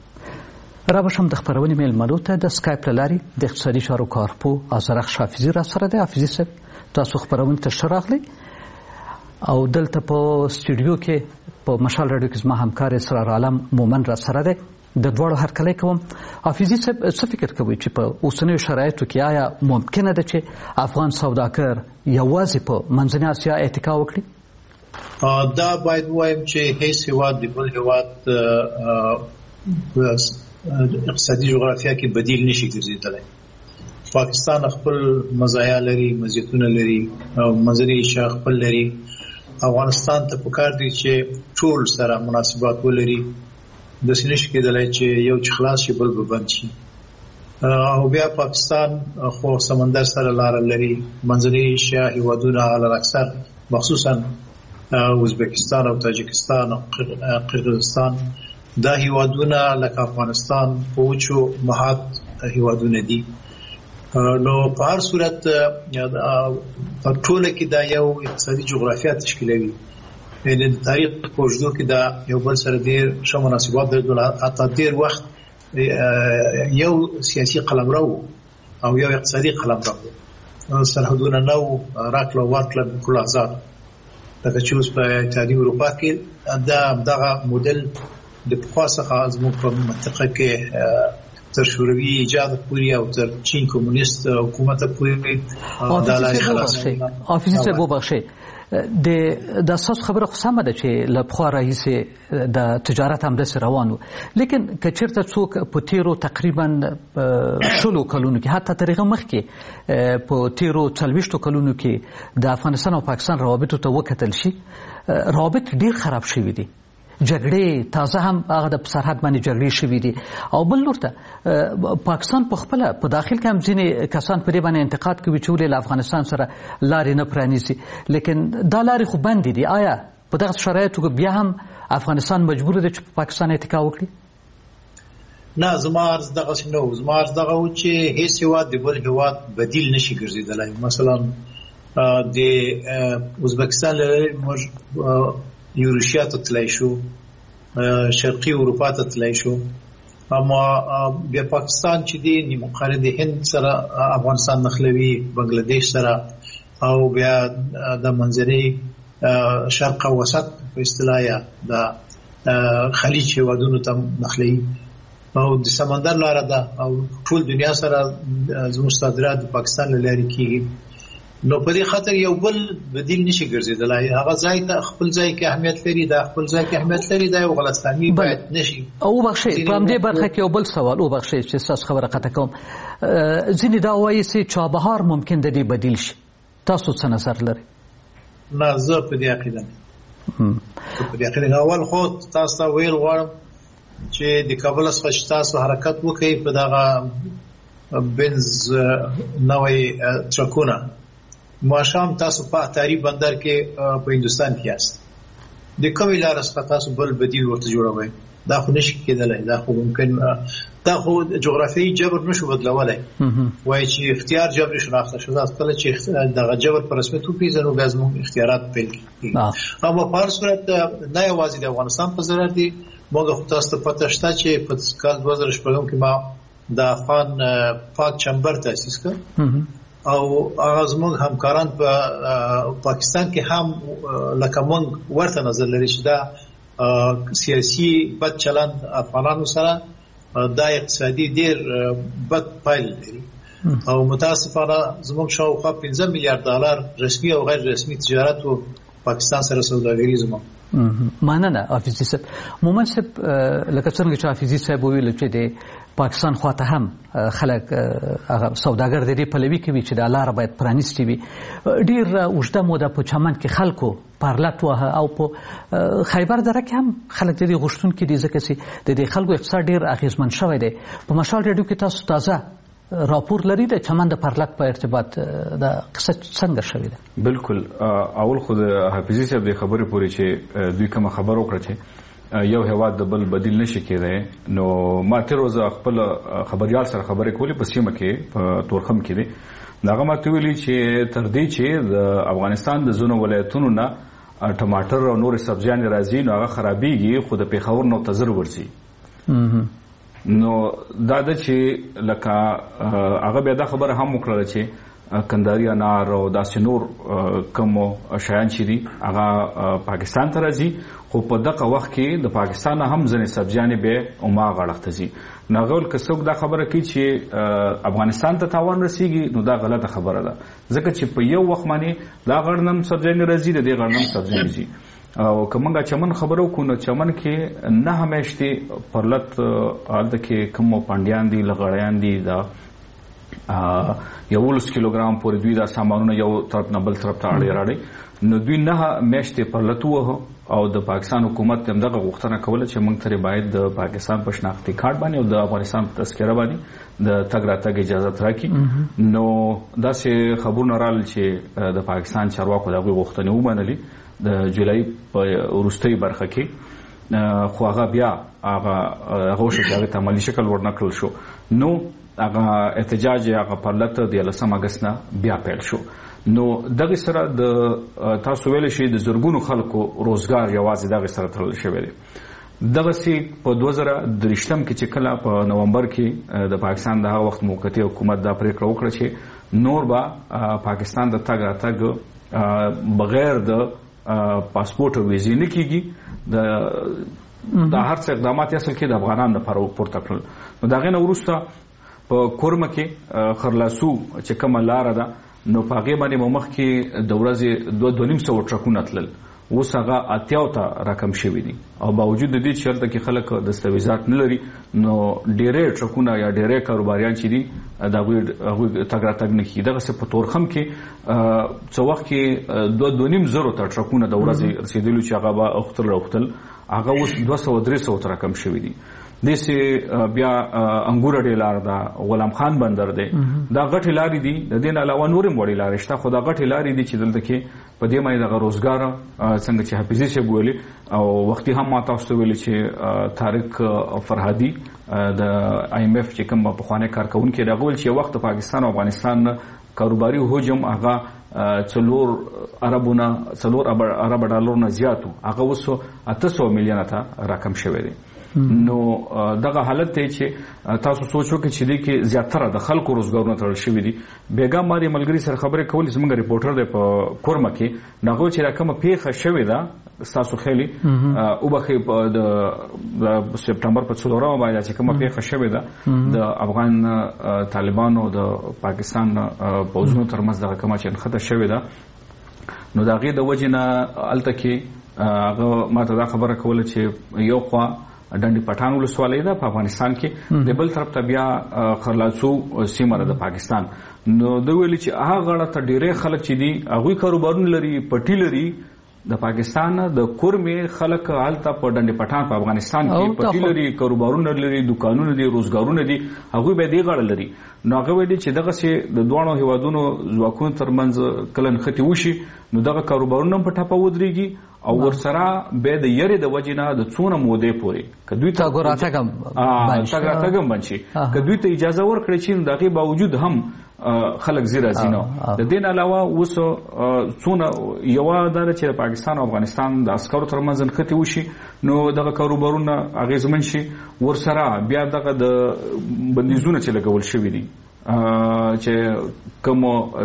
رابشم د خپرونې میلمنو ته د سکایپ له لارې د اقتصادي چارو کارپوه آذرخش حافظي را سره دی. حافظي صاحب، تاسو خپرونې ته ښه راغلی او دلته په سټوډیو کې په مشال راډیو کې زما همکار اسرار عالم مومن را سره دی. د دواړو هرکلی کوم. حافظي صاحب، څه فکر کوئ چې په اوسنیو شرایطو کې آیا ممکنه ده چې افغان سوداګر یوازې په منځنۍ اسیا اتکا وکړي؟ دا باید ووایم چې هیڅ هیواد د بل هیواد اقتصادي جغرافیا کې بدیل نشي ګرځېدلی. پاکستان خپل مزایا لري، مزیتونه لري او منځنۍ اسیا خپل لري. افغانستان ته پکار دی چې ټول سره مناسبات ولري د سینش کېدلای چې یو چې خلاص شي بل به بند شي. او بیا پاکستان خو سمندر سره لار لري، منځنۍ ایشیا هیوادونه علل اکثر مخصوصا ازبکستان او تاجکستان او قرغیزستان دا هیوادونه لکه افغانستان په وچو محاط هیوادونه دي. نو په هر صورت په ټوله کې دا یو اقتصادي جغرافیه تشکیلوي. یعنی د تاریخ په اوږدو کې دا یو بل سره ډېر ښه مناسبات درلودل، حتی ډېر وخت یو سیاسي قلمرو او یو اقتصادي قلمرو، سرحدونه نو راکړه ورکړه بكل آزاد. لکه چې اوس په اتحادیه اروپا کې دغه موډل د پخوا څخه زموږ په منطقه کې تر شوروي ایجاد پورې او تر چین کمونیست حکومت پورې دا لارې خلاص. حافظ صاحب وبخښئ، د اساس خبره خو سمه ده چې له پخوا راهیسې د تجارت همداسې روان و، لیکن که چېرته څوک په تېرو تقریبا 10 کلونو کې، حتی تر هغه مخکې په تېرو 40 کلونو کې د افغانستان او پاکستان روابطو ته وکتل شي، روابط ډېر خراب شوي دي. جګړې تازه هم هغه د سرحد باندې جګړې شوي دي. او بل لور ته پاکستان په خپله په داخل کې هم ځینې کسان په دې باندې انتقاد کوي چې ولې له افغانستان سره لارې نه پرانیسي، لیکن دا لارې خو بندې دي. آیا په دغه شرایطو کې بیا هم افغانستان مجبور دی چې په پاکستان اتکا وکړي؟ نه، زما عرض دغسې نه و. زما عرض دغه و چې هیڅ هېواد د بل هېواد بدیل نشي ګرځېدلی. مثلا د ازبکستان له لارې موږ یوروشیا ته تللی شو، شرقي اروپا ته تللی شو، اما بیا پاکستان چې دی نیمه د هند سره افغانستان نښلوي، بنګلادیش سره، او بیا د منځني شرق او وسط په اصطلاح یا د خلیج هېوادونو ته نښلوي، او د سمندر لاره ده، او ټول دنیا سره زموږ صادرات د پاکستان له لارې کېږي. نو په دې خاطر یو بل بدیل نشي ګرځېدلی. هغه ځای ته خپل ځای کې اهمیت لري، دا خپل ځای کې اهمیت لري، دا یو غلطفهمي باید نشي. وبخښئ، په همدې برخه کې یو بل سوال، وبخښئ چې ستاسو خبره قطع کوم. ځینې دا وایي چې چابهار ممکن د دې بدیل شي. تاسو څه نظر لرئ؟ نه، زه په دې عقیده نه. اول خو تاسو ته ویل غواړم چې د کابل څخه چې تاسو حرکت وکړئ په دغه بنز نوی ټرکونه، ماښام تاسو په اتاري بندر کې په هندوستان کې یاست. د کومې لارې څخه تاسو بل بدیل ورته جوړوئ؟ دا خو نشي کېدلی. دا خو ممکن، دا خو جغرافیایي جبر نشو بدلولی. وایي چې اختیار جبري شناخته شو. کله چې دغه جبر په رسمیت وپېژنو بیا زموږ اختیارات پیل کېږي. اما په هر صورت نه یوازې د افغانستان په ضرر دي. موږ خو تاسو ته پته شته چې په کال 2006 کې ما د افغان پاک چمبر تاسیس کړ، او هغه زموږ همکاران په پاکستان کې هم لکه موږ ورته نظر لري چې دا سیاسي بد چلند افغانانو سره دا اقتصادي ډېر بد پایله لري. او متاسفانه زموږ شاوخوا 15 میلیارډ ډالر رسمي او غیر رسمي تجارت و پاکستان سره سوداګري زموږ. مننه حافظي صاحب. مومن صاحب، لکه څنګه چې حافظي صاحب وویل چې د پاکستان خواته هم خلک هغه سوداګر د دې پلوي کوي چې د لاره باید پرانیستې وي. ډېر اوږده موده په چمن کې خلکو پارلت وهه، او په خیبر دره کې هم خلک د دې غوښتونکي دي، ځکه چې د دې خلکو اقتصاد ډېر اغېزمن شوی دی. په مشال ریډیو کې تاسو تازه راپور لري د چمن د پارلت په ارتباط د قصه څنګه شوې ده؟ بالکل. اول خو د حافظي صاحب د خبرې پورې چې دوی کومه خبر وکړه چې یو هېواد د بل بدیل نشي کېدی، نو ما تېره ورځ خپل خبریال سره خبرې کولې په سیمه کې په تورخم کې دی. هغه ماته ویلي چې تر دې چې د افغانستان د ځینو ولایتونو نه ټماټر او نورې سبزیانې راځي نو هغه خرابېږي، خو د پېښور نه ورته زر ورځي. نو دا ده چې لکه هغه بیا دا خبره هم وکړله چې کندهاري انار او داسې نور کوم شیان چې دي هغه پاکستان ته راځي، خو په دغه وخت کې د پاکستان هم ځینې سبزیانې بیا هماغه اړخ ته ځي. نو هغه که څوک دا خبره کوي چې افغانستان ته تاوان رسیږي، نو دا غلطه خبره ده، ځکه چې په یو وخت باندې دا غړنم سبزیانې راځي، د دې غړنم سبزیانې ځي. او که موږ چمن خبرو کو نو چمن کې نه همیشتي پرلت هلته کې کوم پانډیان دي، لغړیان دي، دا 11 کیلوګرام پورې دوی دا سامانونه یو طرف نه بل طرف ته اړې نو دوی 9 میاشتې پر لټوه او د پاکستان حکومت هم دغه غوښتنه کوله چې موږ ته باید د پاکستان په شناختی کارت باندې او د افغانستان په تذکره باندې د تګ راتګ اجازه راکړي. نو داسې خبرونه رال چې د پاکستان چارواکو دغه غوښتنه ومنلې د جولای په وروستۍ برخه کې، خو هغه بیا هغه شکایت ته عملی شکل ورنکړل شو. نو هغه احتجاج هغه په لټه د 11 اگست نه بیا پیل شو. نو دغه سره د تاسو ویل شي د زرګونو خلکو روزګار یوازې دغه سره تړل شوی دی. دغه سي په 2023 کې چې کله په نومبر کې د پاکستان د هغه وخت موقتی حکومت دا پریکړه وکړه چې نور به پاکستان د تګ راتګ بغیر د پاسپورت او ویزې نه کیږي. د هر څه اقدامات اصل کې د افغانانو لپاره پورته کړل. نو دا غنه ورسته په کورمه کې خرلاسو چې کومه لار ده نو په هغه باندې مخ کې د ورځې 2.5 ټرکونه تلل، اوس هغه 80 ته راکم شوی دي او باوجود د دې چې چرته کې خلک دستاویزات نه لري نو ډېرې ټرکونه یا ډېرې کاروباریان چې دي دا هغه تګ راتګ نه کیږي. دغه څه په تورخم کې څو وخت کې 2.5 ته ټرکونه د ورځې رسیدلو چې هغه به اوختل هغه اوس 200-300 ته راکم شوی دي. دیسه بیا انګور ډیلار دا غلام خان بندر دی، دا غټي لارې دي. د دې علاوه نورم وړي لارې شته، خو دا غټي لارې دي چې دلته کې په دې مې د روزګار څنګه چې حافظي شه بولی او وختي هم ما تاسو ویل چې طارق فرهادي د IMF چې کوم په خوانه کارکونکو دا غول چې وخت پاکستان او افغانستان کاروباري هجوم هغه 4 ارب ډالر نه زیاتو، هغه وسو 800 میلیون ته رقم شوی دی. نو دغه حالت ته چې تاسو سوچو کې چې دې کې زیاتره د خلکو روزګارونه تړل شوی دي. بیګا ماري ملګری سره خبرې کول زموږ ریپورټر دی په کورمه کې نغو چې رقم پیښه شوی ده تاسو خېلي او بخې د سپټمبر په 4 باندې چې کومه پیښه شوی ده د افغان طالبانو د پاکستان پوځونو ترمنځ دغه کومه چې خطر شوی ده. نو دا غي د وجنه الته کې هغه ماته دا خبره کوله چې یو خوا ډنډي پټان ولسوالۍ ده په افغانستان کې، د بل طرف ته بیا خرلاسو سیمه ده د پاکستان. نو د ویل چې هغه غړه ته ډیره خلک چې دي هغه کاروبارونه لري، پټي لري د پاکستان د کورمه خلک حالت په ډنډي پټان په افغانستان کې پټي لري، کاروبارونه لري، دکانونه دي، روزګارونه دي، هغه به دی غړ لري. نو هغه ویل چې دغه سي د دوه هیوادونو ځواکونو ترمنځ کلن ختی وشي نو دغه کاروبارونه په ټاپه ودرېږي او ورسره به د یری د وجنه د څونه مودې پوري کدوې ته ګوراتګم بنشي کدوې ته اجازه ورکړي چې دغه باوجود هم خلک زیرا زینو. د دین علاوه اوس څونه یو د چې پاکستان او افغانستان د عسکرو ترمنځ ختی وشي نو دغه کاروبارونه اغیزمن شي، ورسره بیا دغه د بندیزونه چې لګول شوی دي چې کوم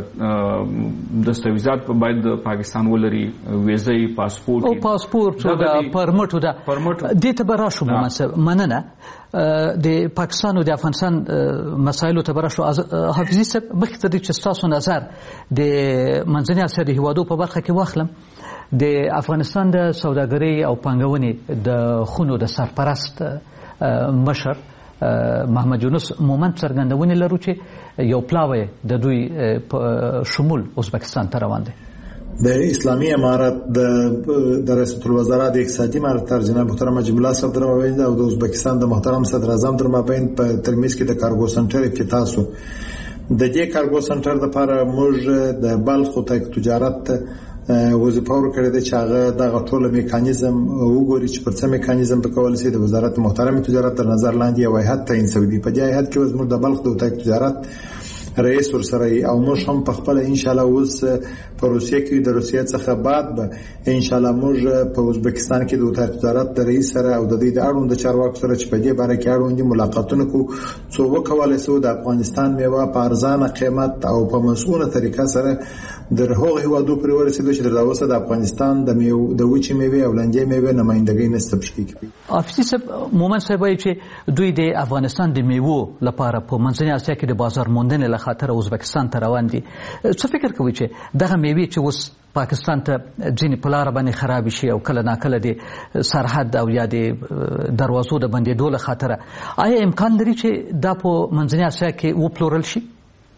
دستاویزات باید د پاکستان ولري، ویزې، پاسپورت او د پرمټ د ته براشو مننه د پاکستان او د افغانستان مسایلو ته براشو. حافظي صاحب مخکې د چې تاسو نظر د منځنۍ اسیا د هیوادو په برخه کې واخلم، د افغانستان د سوداګرۍ او پانګونې د خونو د سرپرست مشر محمد یونس مومند څرګندونې لرو چې یو پلاوی د دوی شمول ازبکستان ته روان دی. د اسلامي امارت د رئیس الوزرا د اقتصادي امارت جناب محترم جمیله صاحب در مابین او د ازبکستان د محترم صدر اعظم در مابین په ترمیز کې د کارګو سنټر افتتاح د دې کارګو سنټر لپاره موږ د بلخ او تجارت وظیفه ورکړې ده چې هغه دغه ټول میکانیزم وګوري چې پر څه میکانیزم په کول سي د وزارت محترم تجارت تر نظر لاندې یو هیئت تعیین شوی دی. په دې هیئت کې وزمر د بلخ د تجارت رئیس ورسره او موږ هم په خپل ان شاء الله اوس په روسیه کې د روسیې څخه بعد به ان شاء الله موږ په ازبکستان کې د تجارت د رئیس سره او د دې د اړوند چارواکو سره چې په دې باره کې اړوند ملاقاتونه کو څو وکولای سو د افغانستان میوه په ارزانه قیمت او په مسؤله طریقه سره د هغه هیوادو پر ورسېدو چې د اوسه د افغانستان د وچې میوه او لنجې میوه نمائندګۍ نسب شي. افسي صاحب مومند صاحب چې دوی د افغانستان د میوه لپاره په منځنۍ اسیا کې د بازار موندنې خاطر ازبکستان ته روان دي. څه فکر کوي چې دغه میوه چې اوس پاکستان ته ځینې په لار باندې خراب شي او کله ناکله د سرحد او یا د دروازو د بندېدو له خاطر آیا امکان لري چې دا په منځنۍ اسیا کې وپلورل شي؟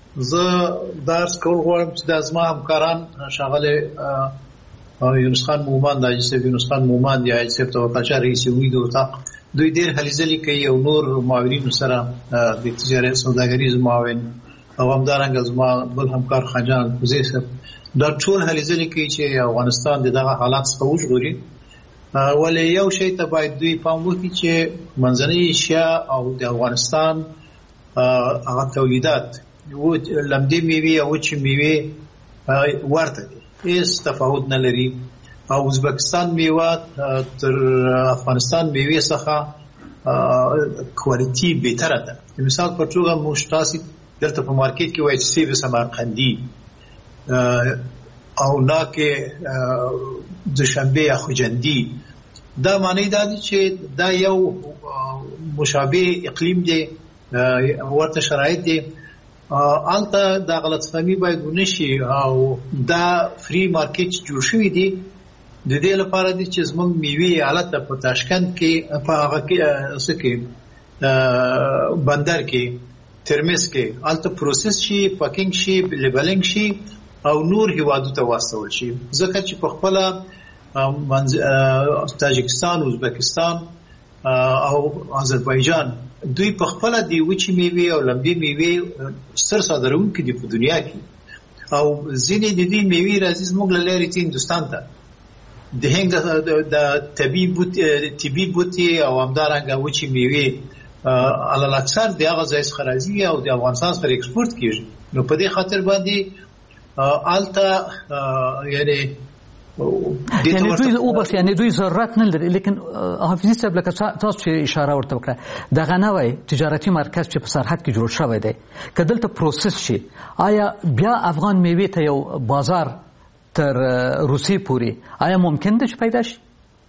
زه درس کول غواړم چې د زما همکاران ښاغلی یونس خان مومند، حاجي صاحب یونس خان مومند، یا حاجي صاحب توکلچا رئیس امید اتاق، دوی ډېر هلې ځلې کوي او نور معاونینو سره د تجارت سوداګریز معاون او همدارنګه زما بل همکار خانجان الفوزي صاحب دا ټول هلې ځلې کوي چې افغانستان د دغه حالات څخه وژغوري. ولې یو شی ته باید دوی پام وکړي چې منځنۍ ایشیا او د افغانستان هغه تولیدات لمدې میوې او وچې میوې ورته دي، هیڅ تفاوت نه لري. او ازبکستان میوه تر افغانستان میوې څخه کوالټي بهتره ده. مثال په توګه موږ تاسو دلته په مارکیټ کې وایي چې سیب سمرقندي او ناکه دوشنبه یا خوجندي، دا معنی دا دی چې دا یو مشابه اقلیم دی، ورته شرایط دی. البته دا غلطفهمي باید ونشي او دا فری مارکیټ جوړ شوی دی د دې لپاره دی چې زموږ میوې حالت په تاشکند کې په هغه کې سکه بندر کې ترمز کې البته پروسس شي، پاکینګ شي، لیبلینګ شي او نور هیوادو ته واستول شي. ځکه چې په خپل تاجکستان، ازبکستان او آذربایجان دوی په خپل دی وچې میوې او لمدې میوې ستر صادروونکي دي په دنیا کې، او ځینې د دې میوې راځي زموږ له لارې هندوستان ته د هند د طبي بوټي او همدارنګه وچې میوې علل اکثر د هغه ځای څخه راځي او د افغانستان سره ایکسپورت کیږي. نو په دې خاطر باندې الته یعنی یعنی دوی ضرورت نه لري. لیکن حافظي صاحب لکه تاسو چې اشاره ورته وکړه دغه نوې تجارتي مرکز چې په سرحد کې جوړ شوی دی که دلته پروسس شي، آیا بیا افغان میوې ته یو بازار تر روسیې پورې آیا ممکن ده چې پیدا شي؟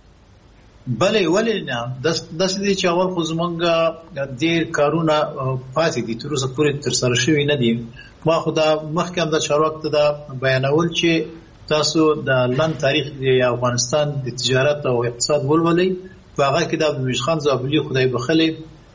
بله، ولې نه؟ داسې دی چې اول خو زمونږ ډېر کارونه پاتې دي تر اوسه پورې ترسره شوي نه دي. ما خو دا مخکې هم د چارواکو ته دا بیانول چې تاسو د لن تاریخ د افغانستان د تجارت او اقتصاد ولولئ. په هغه کې د عبدالمجید خان زابلي خدای بخلي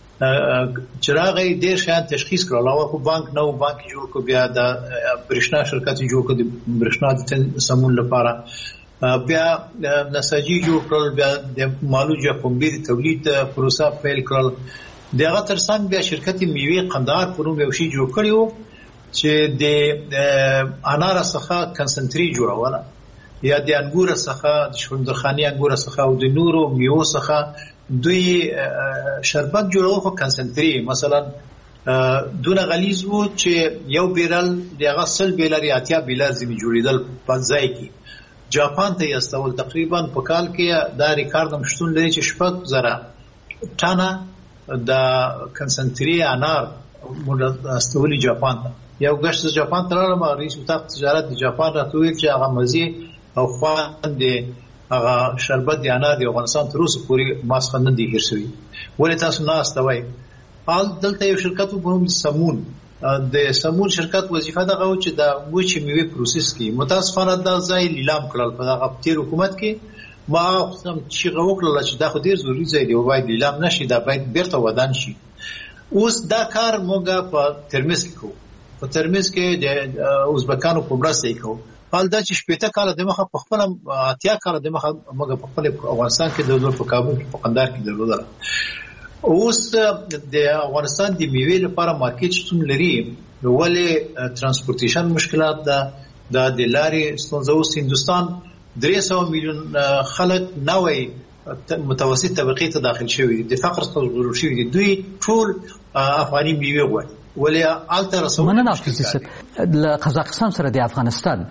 چې راغی ډېر شیان تشخیص کړل. اول خو بانک نه و، بانک جوړ کړ، بیا د برېښنا شرکت جوړ کړ د برېښنا د سمون لپاره، بیا نساجي جوړ کړل، بیا د مالو جاپومبي د تولید پروسه پیل کړل. دغه ترڅنګ بیا شرکت میوې قندهار په نوم یو شی جوړ کړی و چې د انار څخه کنسنټری جوړوله، یا د انګور څخه د شوندرخاني انګور څخه او د نورو میوو څخه دوی شربت جوړول. خو کنسنټری مثلا دونه غلیظ وو چې یو بیرل دغه 100 بیلر یا 80 بیلر ځینې جوړیدل په ځای کې. جاپان ته یې استول تقریبا په کال کې دا ریکارډ هم شتون لري چې 6,000 ټنه د کنسنټری انار موږ استولي جاپان ته. یو غشت جاپان ته راغلم، رئیس اتاق تجارت د جاپان راته ویل چې هغه مزي او خوند هغه شربت د انار د افغانستان تر اوسه پورې ماسخه نه دی هیر شوی. ولې تاسو نه استوي؟ حال دلته یو شرکت په نوم سمون، د سمون شرکت وظیفه دغه و چې د وچې میوې پروسس کوي. متاسفانه دا ځای لیلام کړل په دغه تیر حکومت کې. ما هم چې غوښتل چې دا خو ډیر ضروري ځای دی او باید لیلام نشي، دا باید بیرته ودان شي. اوس دا کار موږ په ترمز کې کوو، په ترمز کې د ازبکانو په مرسته کوو. حال دا چې 80 کال د مخه په خپل 80 کال د مخه موږ په خپل افغانستان کې د په کابل کې په قندهار کې درلودل. اوس د افغانستان د میوې لپاره مارکیټ شتون لري، ولې ترانسپورټیشن مشکلات ده، د لارې ستونزه. اوس هندوستان 300 میلیون خلک نوې متوسط طبقه ته داخل شوی دي، د فقر څخه ضرور شوی دي. دوی ټول افغاني میوې غواړي، ولې الته رسول مننه افغانستان له قزاقستان سره د افغانستان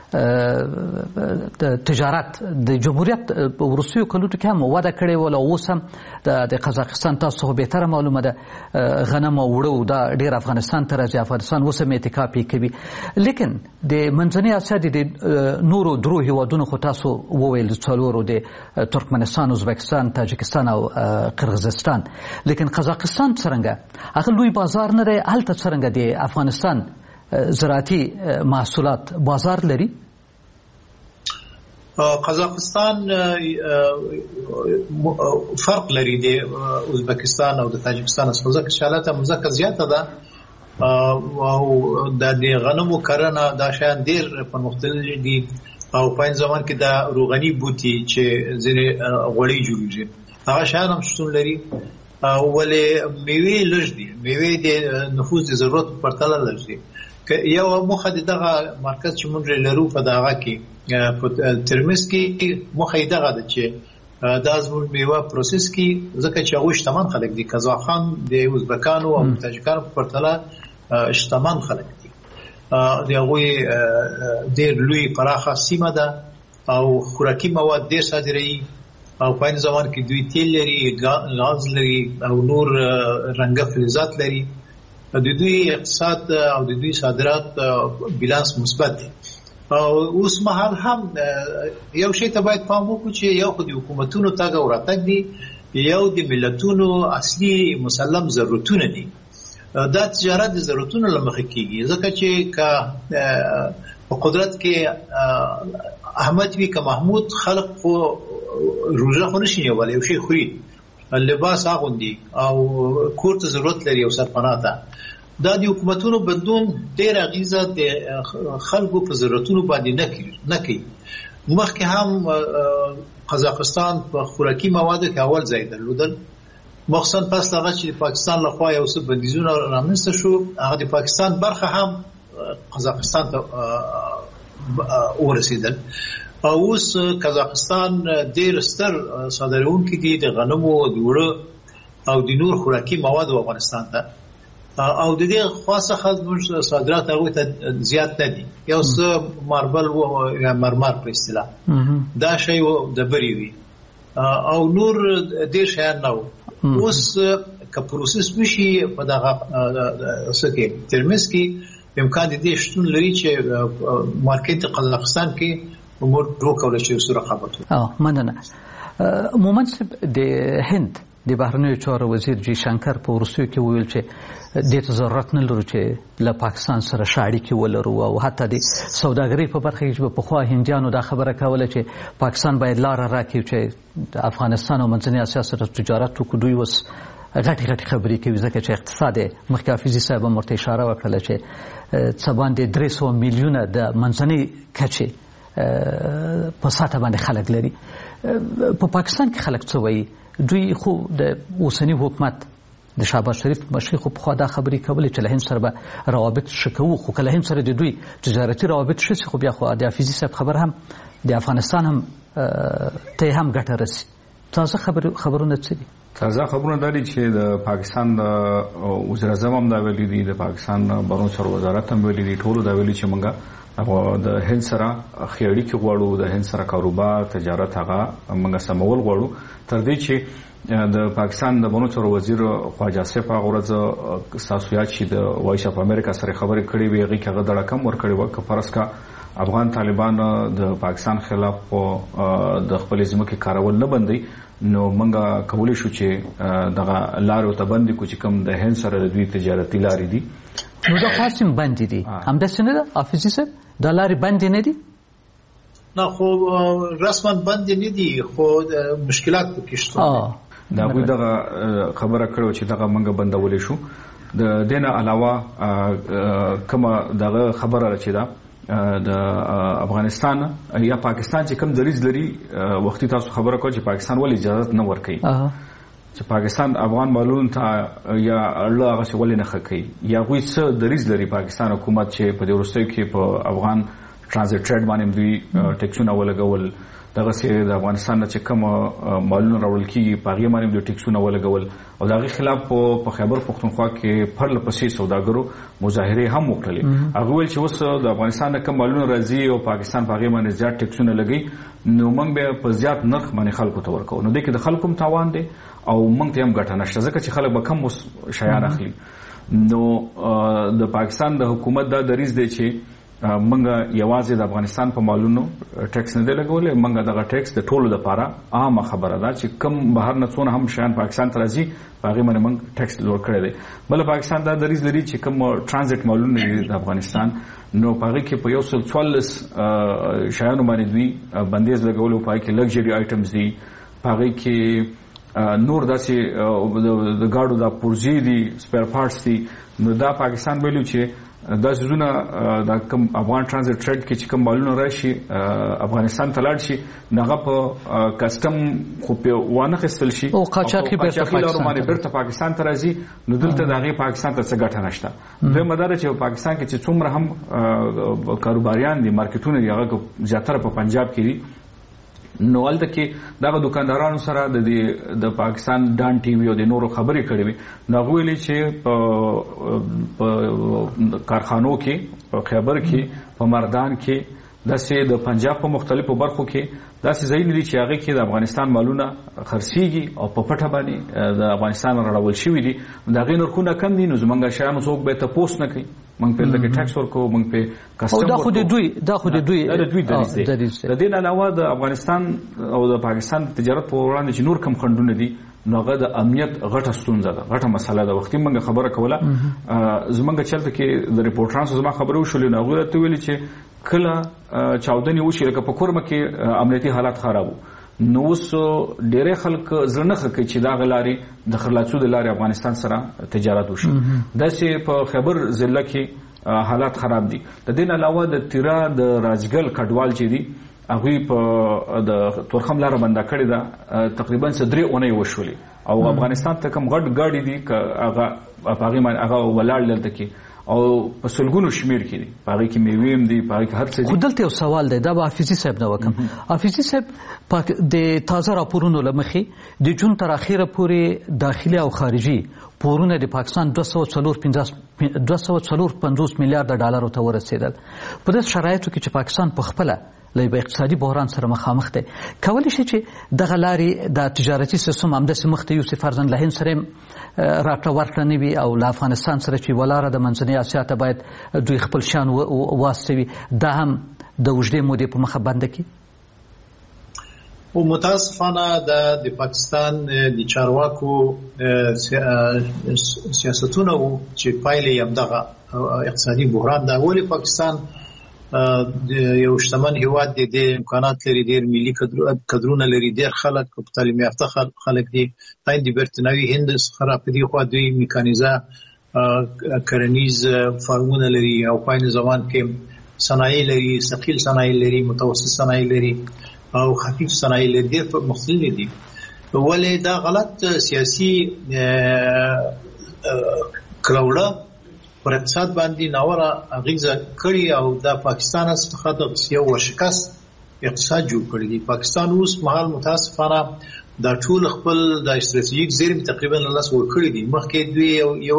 تجارت د جمهوریت وروستیو کلونو کې هم وده کړې وله. اوس هم د قزاقستان تاسو به تر معلومه ده غنم او وړو دا ډېر افغانستان ته راځي، افغانستان اوس هم اعتکاف کوي. لیکن د منځنۍ اسیا د نورو درو هیوادونو خو تاسو وویل څلورو د ترکمنستان، ازبکستان، تاجکستان او قرغیزستان. لیکن قزاقستان څنګه هغه لوی بازار نه دی، هلته څنګه د افغانستان زراعتي محصولات بازار لري؟ قزاقستان فرق لري د ازبکستان او د تاجکستان څخه، ځکه چې حالت مزکه زیاته ده او د غنمو کرنه دا شان ډیر پرمختللي دي او په ځوان کې دا روغني بوتي چې ځینې غوړي جوړیږي هغه شان هم شتون لري ولې میوه لږ دي میوه د نفوذ د ضرورت په پرتله لږ دي یو مخه دغه مرکز چې مونږ لرو په دغه کې په ترمذ کې مخه دغه د چې دا زموږ میوه پروسس کې ځکه چې هغه شتمن خلک دي قزاقستان د ازبکانو او تاجکانو په پرتله شتمن خلک دي د هغه ډېر لوی پراخه سیمه ده او خوراکي مواد ډېر صادروي او په این ځوان کې دوی تیل لري غاز لري او نور رنګه فلزات لري د دوی اقتصاد او د دوی صادرات بیلانس مثبت دي او اوس مهال هم یو شی ته باید پام وکړو چې یو خو د حکومتونو تاګ او راتګ دي یو د ملتونو اصلي مسلم ضرورتونه دي دا تجارت د ضرورتونو لمخه کیږي ځکه چې په قدرت کې احمد وی که محمود خلق خو روزه خو نشي نیولای یو شی خوري لباس اغوندي او کور ته ضرورت لري او سرپناه ته دا د حکومتونو بدلون ډېر اغیزه د خلکو په ضرورتونو باندې نه کوي مخکې هم قزاقستان په خوراکي موادو کې اول ځای درلودل مخصوصا پس هغه چې پاکستان له خوا یو څه بندیزونه رامنځته شو هغه د پاکستان برخه هم قزاقستان ته ورسېدل اوس قزاقستان ډېر ستر صادرونکي دي د غنمو د وړو او د نور خوراکي موادو افغانستان ته او د دې خاصه خدمت صادرات هغه ته زیات نه دي یو څه ماربل او مرمر په اصطلاح دا شی د بری وي او نور ډېر شیان نو اوس که پروسس وشي په دغه سکه ترمذ کې امکان دي شتون لري چې مارکیټ قزاقستان کې امور وکول شي سره رقابت مننه مومنصب د هند د بهرنیو چارو وزیر جی شنکر په ورسوي کې ویل چې د ضرورت نه لري چې له پاکستان سره شاړي کې ولرو او حتی د سوداګرۍ په برخه کې په خوا هندیانو دا خبره کوله چې پاکستان باید لار راکړي چې افغانستان او منځنۍ اسیا سره تجارت وکړي دوی وس غټي خبرې کوي ځکه چې اقتصاد مخکې حافظي صاحب مرته اشاره وکړه چې څه باندې 300 میلیونه د منځنۍ کچې په ساته باندې خلک لري په پاکستان کې خلک څه وایي دوی خو د اوسنی حکومت د شهباز شریف مشر خو په خوا دا خبرې کولې چې له هند سره به روابط شکو خو کله هند سره د دوی تجارتي روابط شي خو بیا خو د حافظي صاحب خبر هم د افغانستان هم ته هم ګټه رسي تاسو خبرونه څه دي تازه خبرونه دي چې د پاکستان د وزیر اعظم هم دا ویلي دي د پاکستان بهرنیو چارو وزارت هم ویلي دي ټول دا ویلي چې موږ د هند سره خیاړي کې غواړو د هند سره کاروبار تجارت هغه موږ سمول غواړو تر دې چې د پاکستان د بهرنیو چارو وزیر خواجه آصف هغه ورځ تاسو یاد شي د وایس اف امریکا سره خبرې کړې وي هغه کې د رقم ور کړی و که فرض کا افغان طالبان د پاکستان خلاف د خپل ځمکې کارول نه بندي نو منګه کولای شو چې دغه لارو ته بندي کو چې کوم د هند سره د دوی تجارتي لارې دي نو دا خاصم باندې دي هم د سند افیسي صاحب د لارې باندې نه دي نه خو رسما باندې نه دي خو مشکلات پکې شته دا غوډه خبره کړو چې دغه منګه بندولې شو د دینه علاوه کومه دغه خبره راچې ده د افغانستان یا پاکستان چې کوم دریځ لري وختي تاسو خبره کوئ چې پاکستان ولې اجازه نه ورکړي چې پاکستان افغان معلوم ته یا الله هغه څه ولې نه خکې یا غوي څه دریځ لري پاکستان حکومت چې په دې ورستیو کې په افغان ترانزیت ټریډ باندې دوی ټیکسونه ولګول دغه سي د افغانستان چې کوم معلومه راول کیږي پاغي باندې د ټیکسونه ولګول او دغه خلاف په خیبر پختونخوا کې پرله پسې سوداګرو مظاهره هم وکړلې هغه ویل چې اوس د افغانستان کوم معلومه راځي او پاکستان پاغي باندې زیات ټیکسونه لګي نو موږ به په زیات نرخ باندې خلکو ته ورکو نو د کې د خلکو تاوان دي او موږ ته هم ګټه نشته ځکه چې خلک به کم شیان اخلي نو د پاکستان د حکومت دا دریځ دی چې منګه یوازې د افغانستان په مالونو ټیکس نه دی لګولې منګه دغه ټیکس د ټولو لپاره عامه خبره ده چې کم بهر نه څونه هم شیان پاکستان ته راځي هغه باندې منګ ټیکس لوړ کړی دی بل پاکستان دا دریځ لري چې کم ترانزیت مالونه د افغانستان نو هغه کې په 144 شیانو باندې دوی بندیز لګول او پای کې لګژري آیټمز دي هغه کې نور داسې د گاډو د پرزي دي سپیر پارټس دي نو دا پاکستان ویلو چې دا زونه د کوم افغان ترانزیت ټریډ کې چې کوم مالونه راشي افغانستان ته لاړ شي نغه په کسٹم خو په وانه خستل شي او قاچاقي بیرته پاکستان ته راځي نو دلته دغه پاکستان ته څه ګټه نشته دوی مدار چې پاکستان کې چې څومره هم کاروباریان دي مارکیټونه دی هغه زیاتره په پنجاب کې دي نو ولته کې دغه دکاندارانو سره د پاکستان ډان ټي وي او د نورو خبرې کړې وي نو غوېلې چې په کارخانو کې په خیبر کې په مردان کې د پنجاب په مختلفو برخو کې داسې ځایونه دي چې هغه کې د افغانستان مالونه خرڅيږي او په پټه باندې د افغانستان راول شوی دي دا غي نرخونه کم دي نو زمونږ شیانو څوک به تاسو نه کوي مونږ په دغه ټیکس ورکو مونږ په کسٹم دا خو د دوی د دې علاوه د افغانستان او د پاکستان تجارت په وړاندې چې نور کم خندونه دي نو هغه د امنیت غټه ستونزه ده غټه مسله ده وختي مونږ خبره کوله زمونږ چلته کې د ریپورټرانو زما خبرو شولې نو هغه ته ویل چې کله چاودنی وشي لکه په کورمه کې امنیتي حالات خرابو نو اوس ډېر خلک زړه خکې چې دا غلاري د خرلاڅو د لارې افغانستان سره تجارت وشي داسې په خیبر ضلع کې حالات خراب دي د دې علاوه د تیرا د راجګل کډوال چې دي هغه په د تورخم لار بنده کړی دا تقریبا 3 اونۍ وشولې او افغانستان ته کوم غټ گاډي دي هغه ولاړ لته کې او په سلګونو شمیر کې دي هغه کې میویم دي هغه کې هر څه دي خو دلته یو سوال دی دا به حافظي صاحب نه وکم حافظي صاحب د تازه راپورونو لمخې د جون تر اخیره پورې داخلي او خارجي پورونه د پاکستان 250 میلیارډ ډالر ته ورسېدل په دې شرایطو کې چې پاکستان په خپل لوی اقتصادي بحران سره مخامخ دی کولی شي چې د غلاري د تجارتي سیستم همداسې مخته یو فرضاً له هند سره راټه ورکړه نه وي او له افغانستان سره چې ولاره د منځنۍ اسیا ته باید دوی خپل شان واستوي دا هم د اوږدې مودې په مخه بنده کړي او متاسفانه د پاکستان د چارواکو سیاستونه چې پایلې هم دغه اقتصادي بحران دا ولې پاکستان یو شتمن هیواد دی د امکانات لري ډېر ملي کډرونه لري ډېر خلک په تعلیم یافته خلک دي د برتنوي هند څخه په دې خوا دوی میکانیزه کرنیز فارمونه لري او په نوي ځوان کې صنایع لري ثقيل صنایع لري متوسط صنایع لري او خفیف صنایع لري ډېر مختلف دي ولې دا غلط سیاسي کړوړه پر اقتصاد باندې ناوړه اغیزه کړې او د پاکستان څخه د یو ورشکست اقتصاد جوړ کړی دی پاکستان اوس مهال متاسفانه د ټول خپل د استراتیژیک زیرم تقریبا لاس ور کړی دی مخکې دوی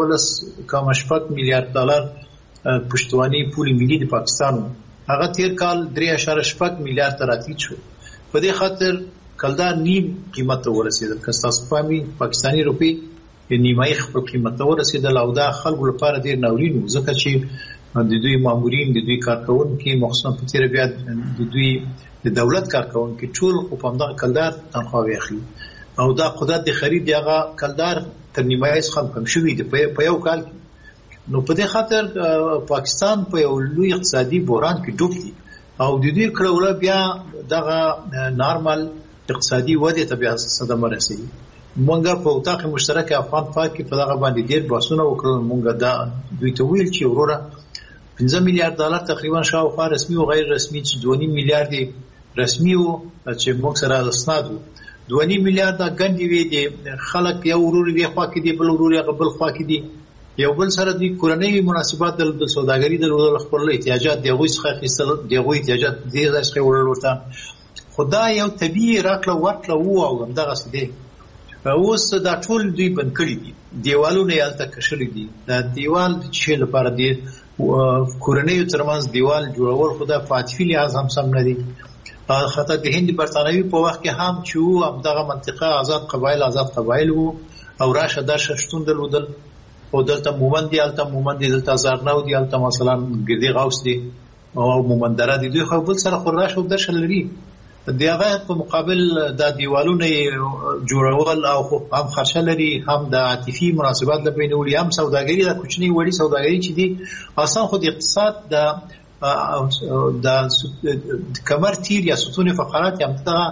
1.8 میلیارډ ډالر پښتواني پول ملي د پاکستان هغه تیر کال 3.8 میلیارډ ته راتلی شو په دې خاطر کلدار نیم قیمت ورسېدل که تاسو پامي پاکستاني روپی نیمایي خپل قیمت ورسېدل او دا خلکو لپاره ډیر ناورین و ځکه چې د دوی مامورین د دوی کارکونکو مخصوصا په تیر بیا د دوی د دولت کارکونکو ټول په همدغه کلدار تنخواه اخلي او دا قدرت د خرید هغه کلدار تر نیمایي څخه کم شوی دی په یو کال نو په دې خاطر پاکستان په یو لوی اقتصادي بحران کې ډوب دی او د دې کړهوله بیا دغه نارمل اقتصادي وده ته بیا صدمه رسېږي مونږه په اتاق مشترک افغان پاک کې په دغه باندې ډېر بحثونه وکړل مونږه دا دوی ته ویل چې وروره 15 میلیارډ ډالر تقریبا شاوخوا رسمي او غیر رسمي چې 2.5 میلیارډ رسمي او چې موږ سره اسناد 2.5 میلیارډ غندې وی دي خلک یو ورور دی خوا کې دی بل ورور یې بل خوا کې دی یو بل سره د کورنۍ مناسبات د سوداګرۍ د خپل احتیاجات دی غوښ څخه خپل دی غوښ احتیاجات دی ځکه ورل ورته خدای یو طبيعي راکړه ورکړه وو او همدغه څه دی اوس دا ټول دوی بند کړی دي دیوالونه یالته کشلې دي دا دیوال چې لپاره دی کورنۍ ترمنځ دیوال جوړول خدای فاتفی لحاظ هم سم نه دي خاطر د هند برتانوي په وخت کې هم چې همدغه منطقه آزاد قبایل وو او راشه درشه شتون درلودل او دلته مومند دی دلته زارناو دی دلته مثلا ګردی غوس دی او مومندره دی دوی خو بل سره خراشه او درشه لري دغه په مقابل د دیوالونو جوړول او هم خرچه لري هم د عاطفي مناسبات لپاره نوري هم سوداګري د کوچنی وړي سوداګري چې دي اصلا خو د اقتصاد د کمر تیر یا ستون فقرات هم ته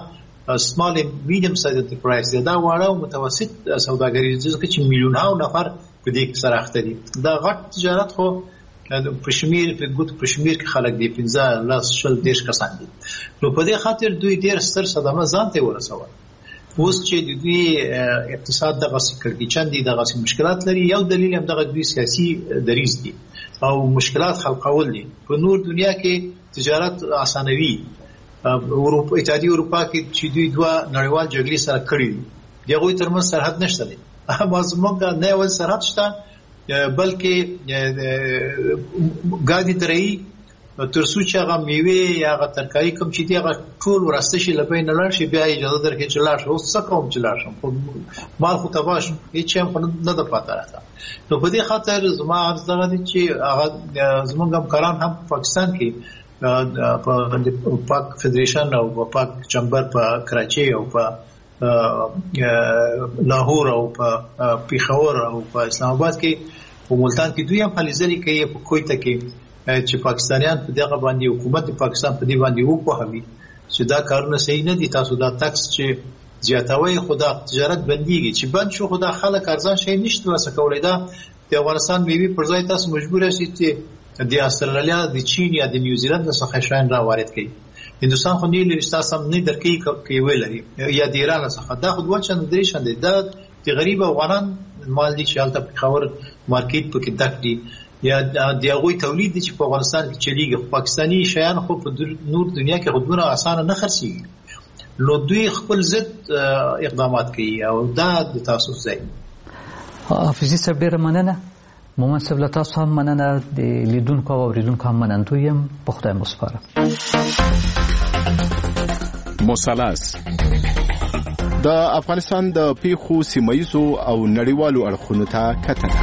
سمال میډیم سایز انټرپرایز دی. دا واړه او متوسط سوداګري ځکه چې میلیونونو نفر په دې کې سره اخته دي. دا غټ تجارت خو په شمیر کې خلک دي 15-20 کسان دي. نو په دې خاطر دوی ډېر ستر صدمه ځان ته ورسول. اوس چې دوی اقتصاد دغه کړکېچن دي، دغه مشکلات لري، یو دلیل هم دغه دوی سیاسي دریځ دي او مشکلات خلقول دي. په نور دنیا کې تجارت اسانوي. اتحادیه اروپا کې چې دوی دوه نړیوال جګړې سره کړې دي، دغه ترمنځ سرحد نشته دی. اما زموږ نه یو سرحد شته، بلکې ګاډي درې ترڅو چې هغه میوه یا هغه ترکاری کوم چې دی هغه ټول ورسته شي لپاره نه لار شي، بیا اجازه درکې چې لاړ شو. څه کوم چې لاړ شم، مال خو تباش هیڅ هم نه د پاتې راځه. نو په دې خاطر زما عرض دغه دي چې هغه زموږ همکاران هم پاکستان کې په پاک فدریشن او پاک چمبر په کراچي او په لاهور او په پیښور او په اسلام آباد کې او ملتان کې دوی هم هلې کوي. په کویته کې چې پاکستانیان په دغه باندې حکومت پاکستان په دې باندې وکوهوي چې دا کارونه صحیح نه دي. تاسو دا ټکس چې زیاتوي خدا تجارت بنديږي چې بند شو، خدا خلک ارزان شي نشته واسه کولای. دا د افغانستان میوي پر ځای تاسو مجبور یاست چې د استرالیا، د چین یا د نیوزیلند څخه شاین را وارد کړئ. هندستان خو نه لري تاسو هم نه درکې کوي ویلري یا د ایران څخه. دا خو دوه چند درې شند دا د غریب افغانان مال دي چې حالت په خبر مارکیټ په کې دکړي یا د هغه تولید چې په افغانستان کې چلیږي. پاکستانی شیان خو په نور دنیا کې خودونه اسانه نه خرڅيږي. نو دوی خپل ضد اقدامات کوي او دا د تاسو ځای. حافظي صاحب ډېر مننه. مومن صاحب له تاسو هم مننه. د لیدونکو او اوریدونکو هم مننه یم. په خدای مو سپاره. مثلث د افغانستان د پیښو سیمایزو او نړیوالو اړخونو ته کتنه.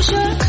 شد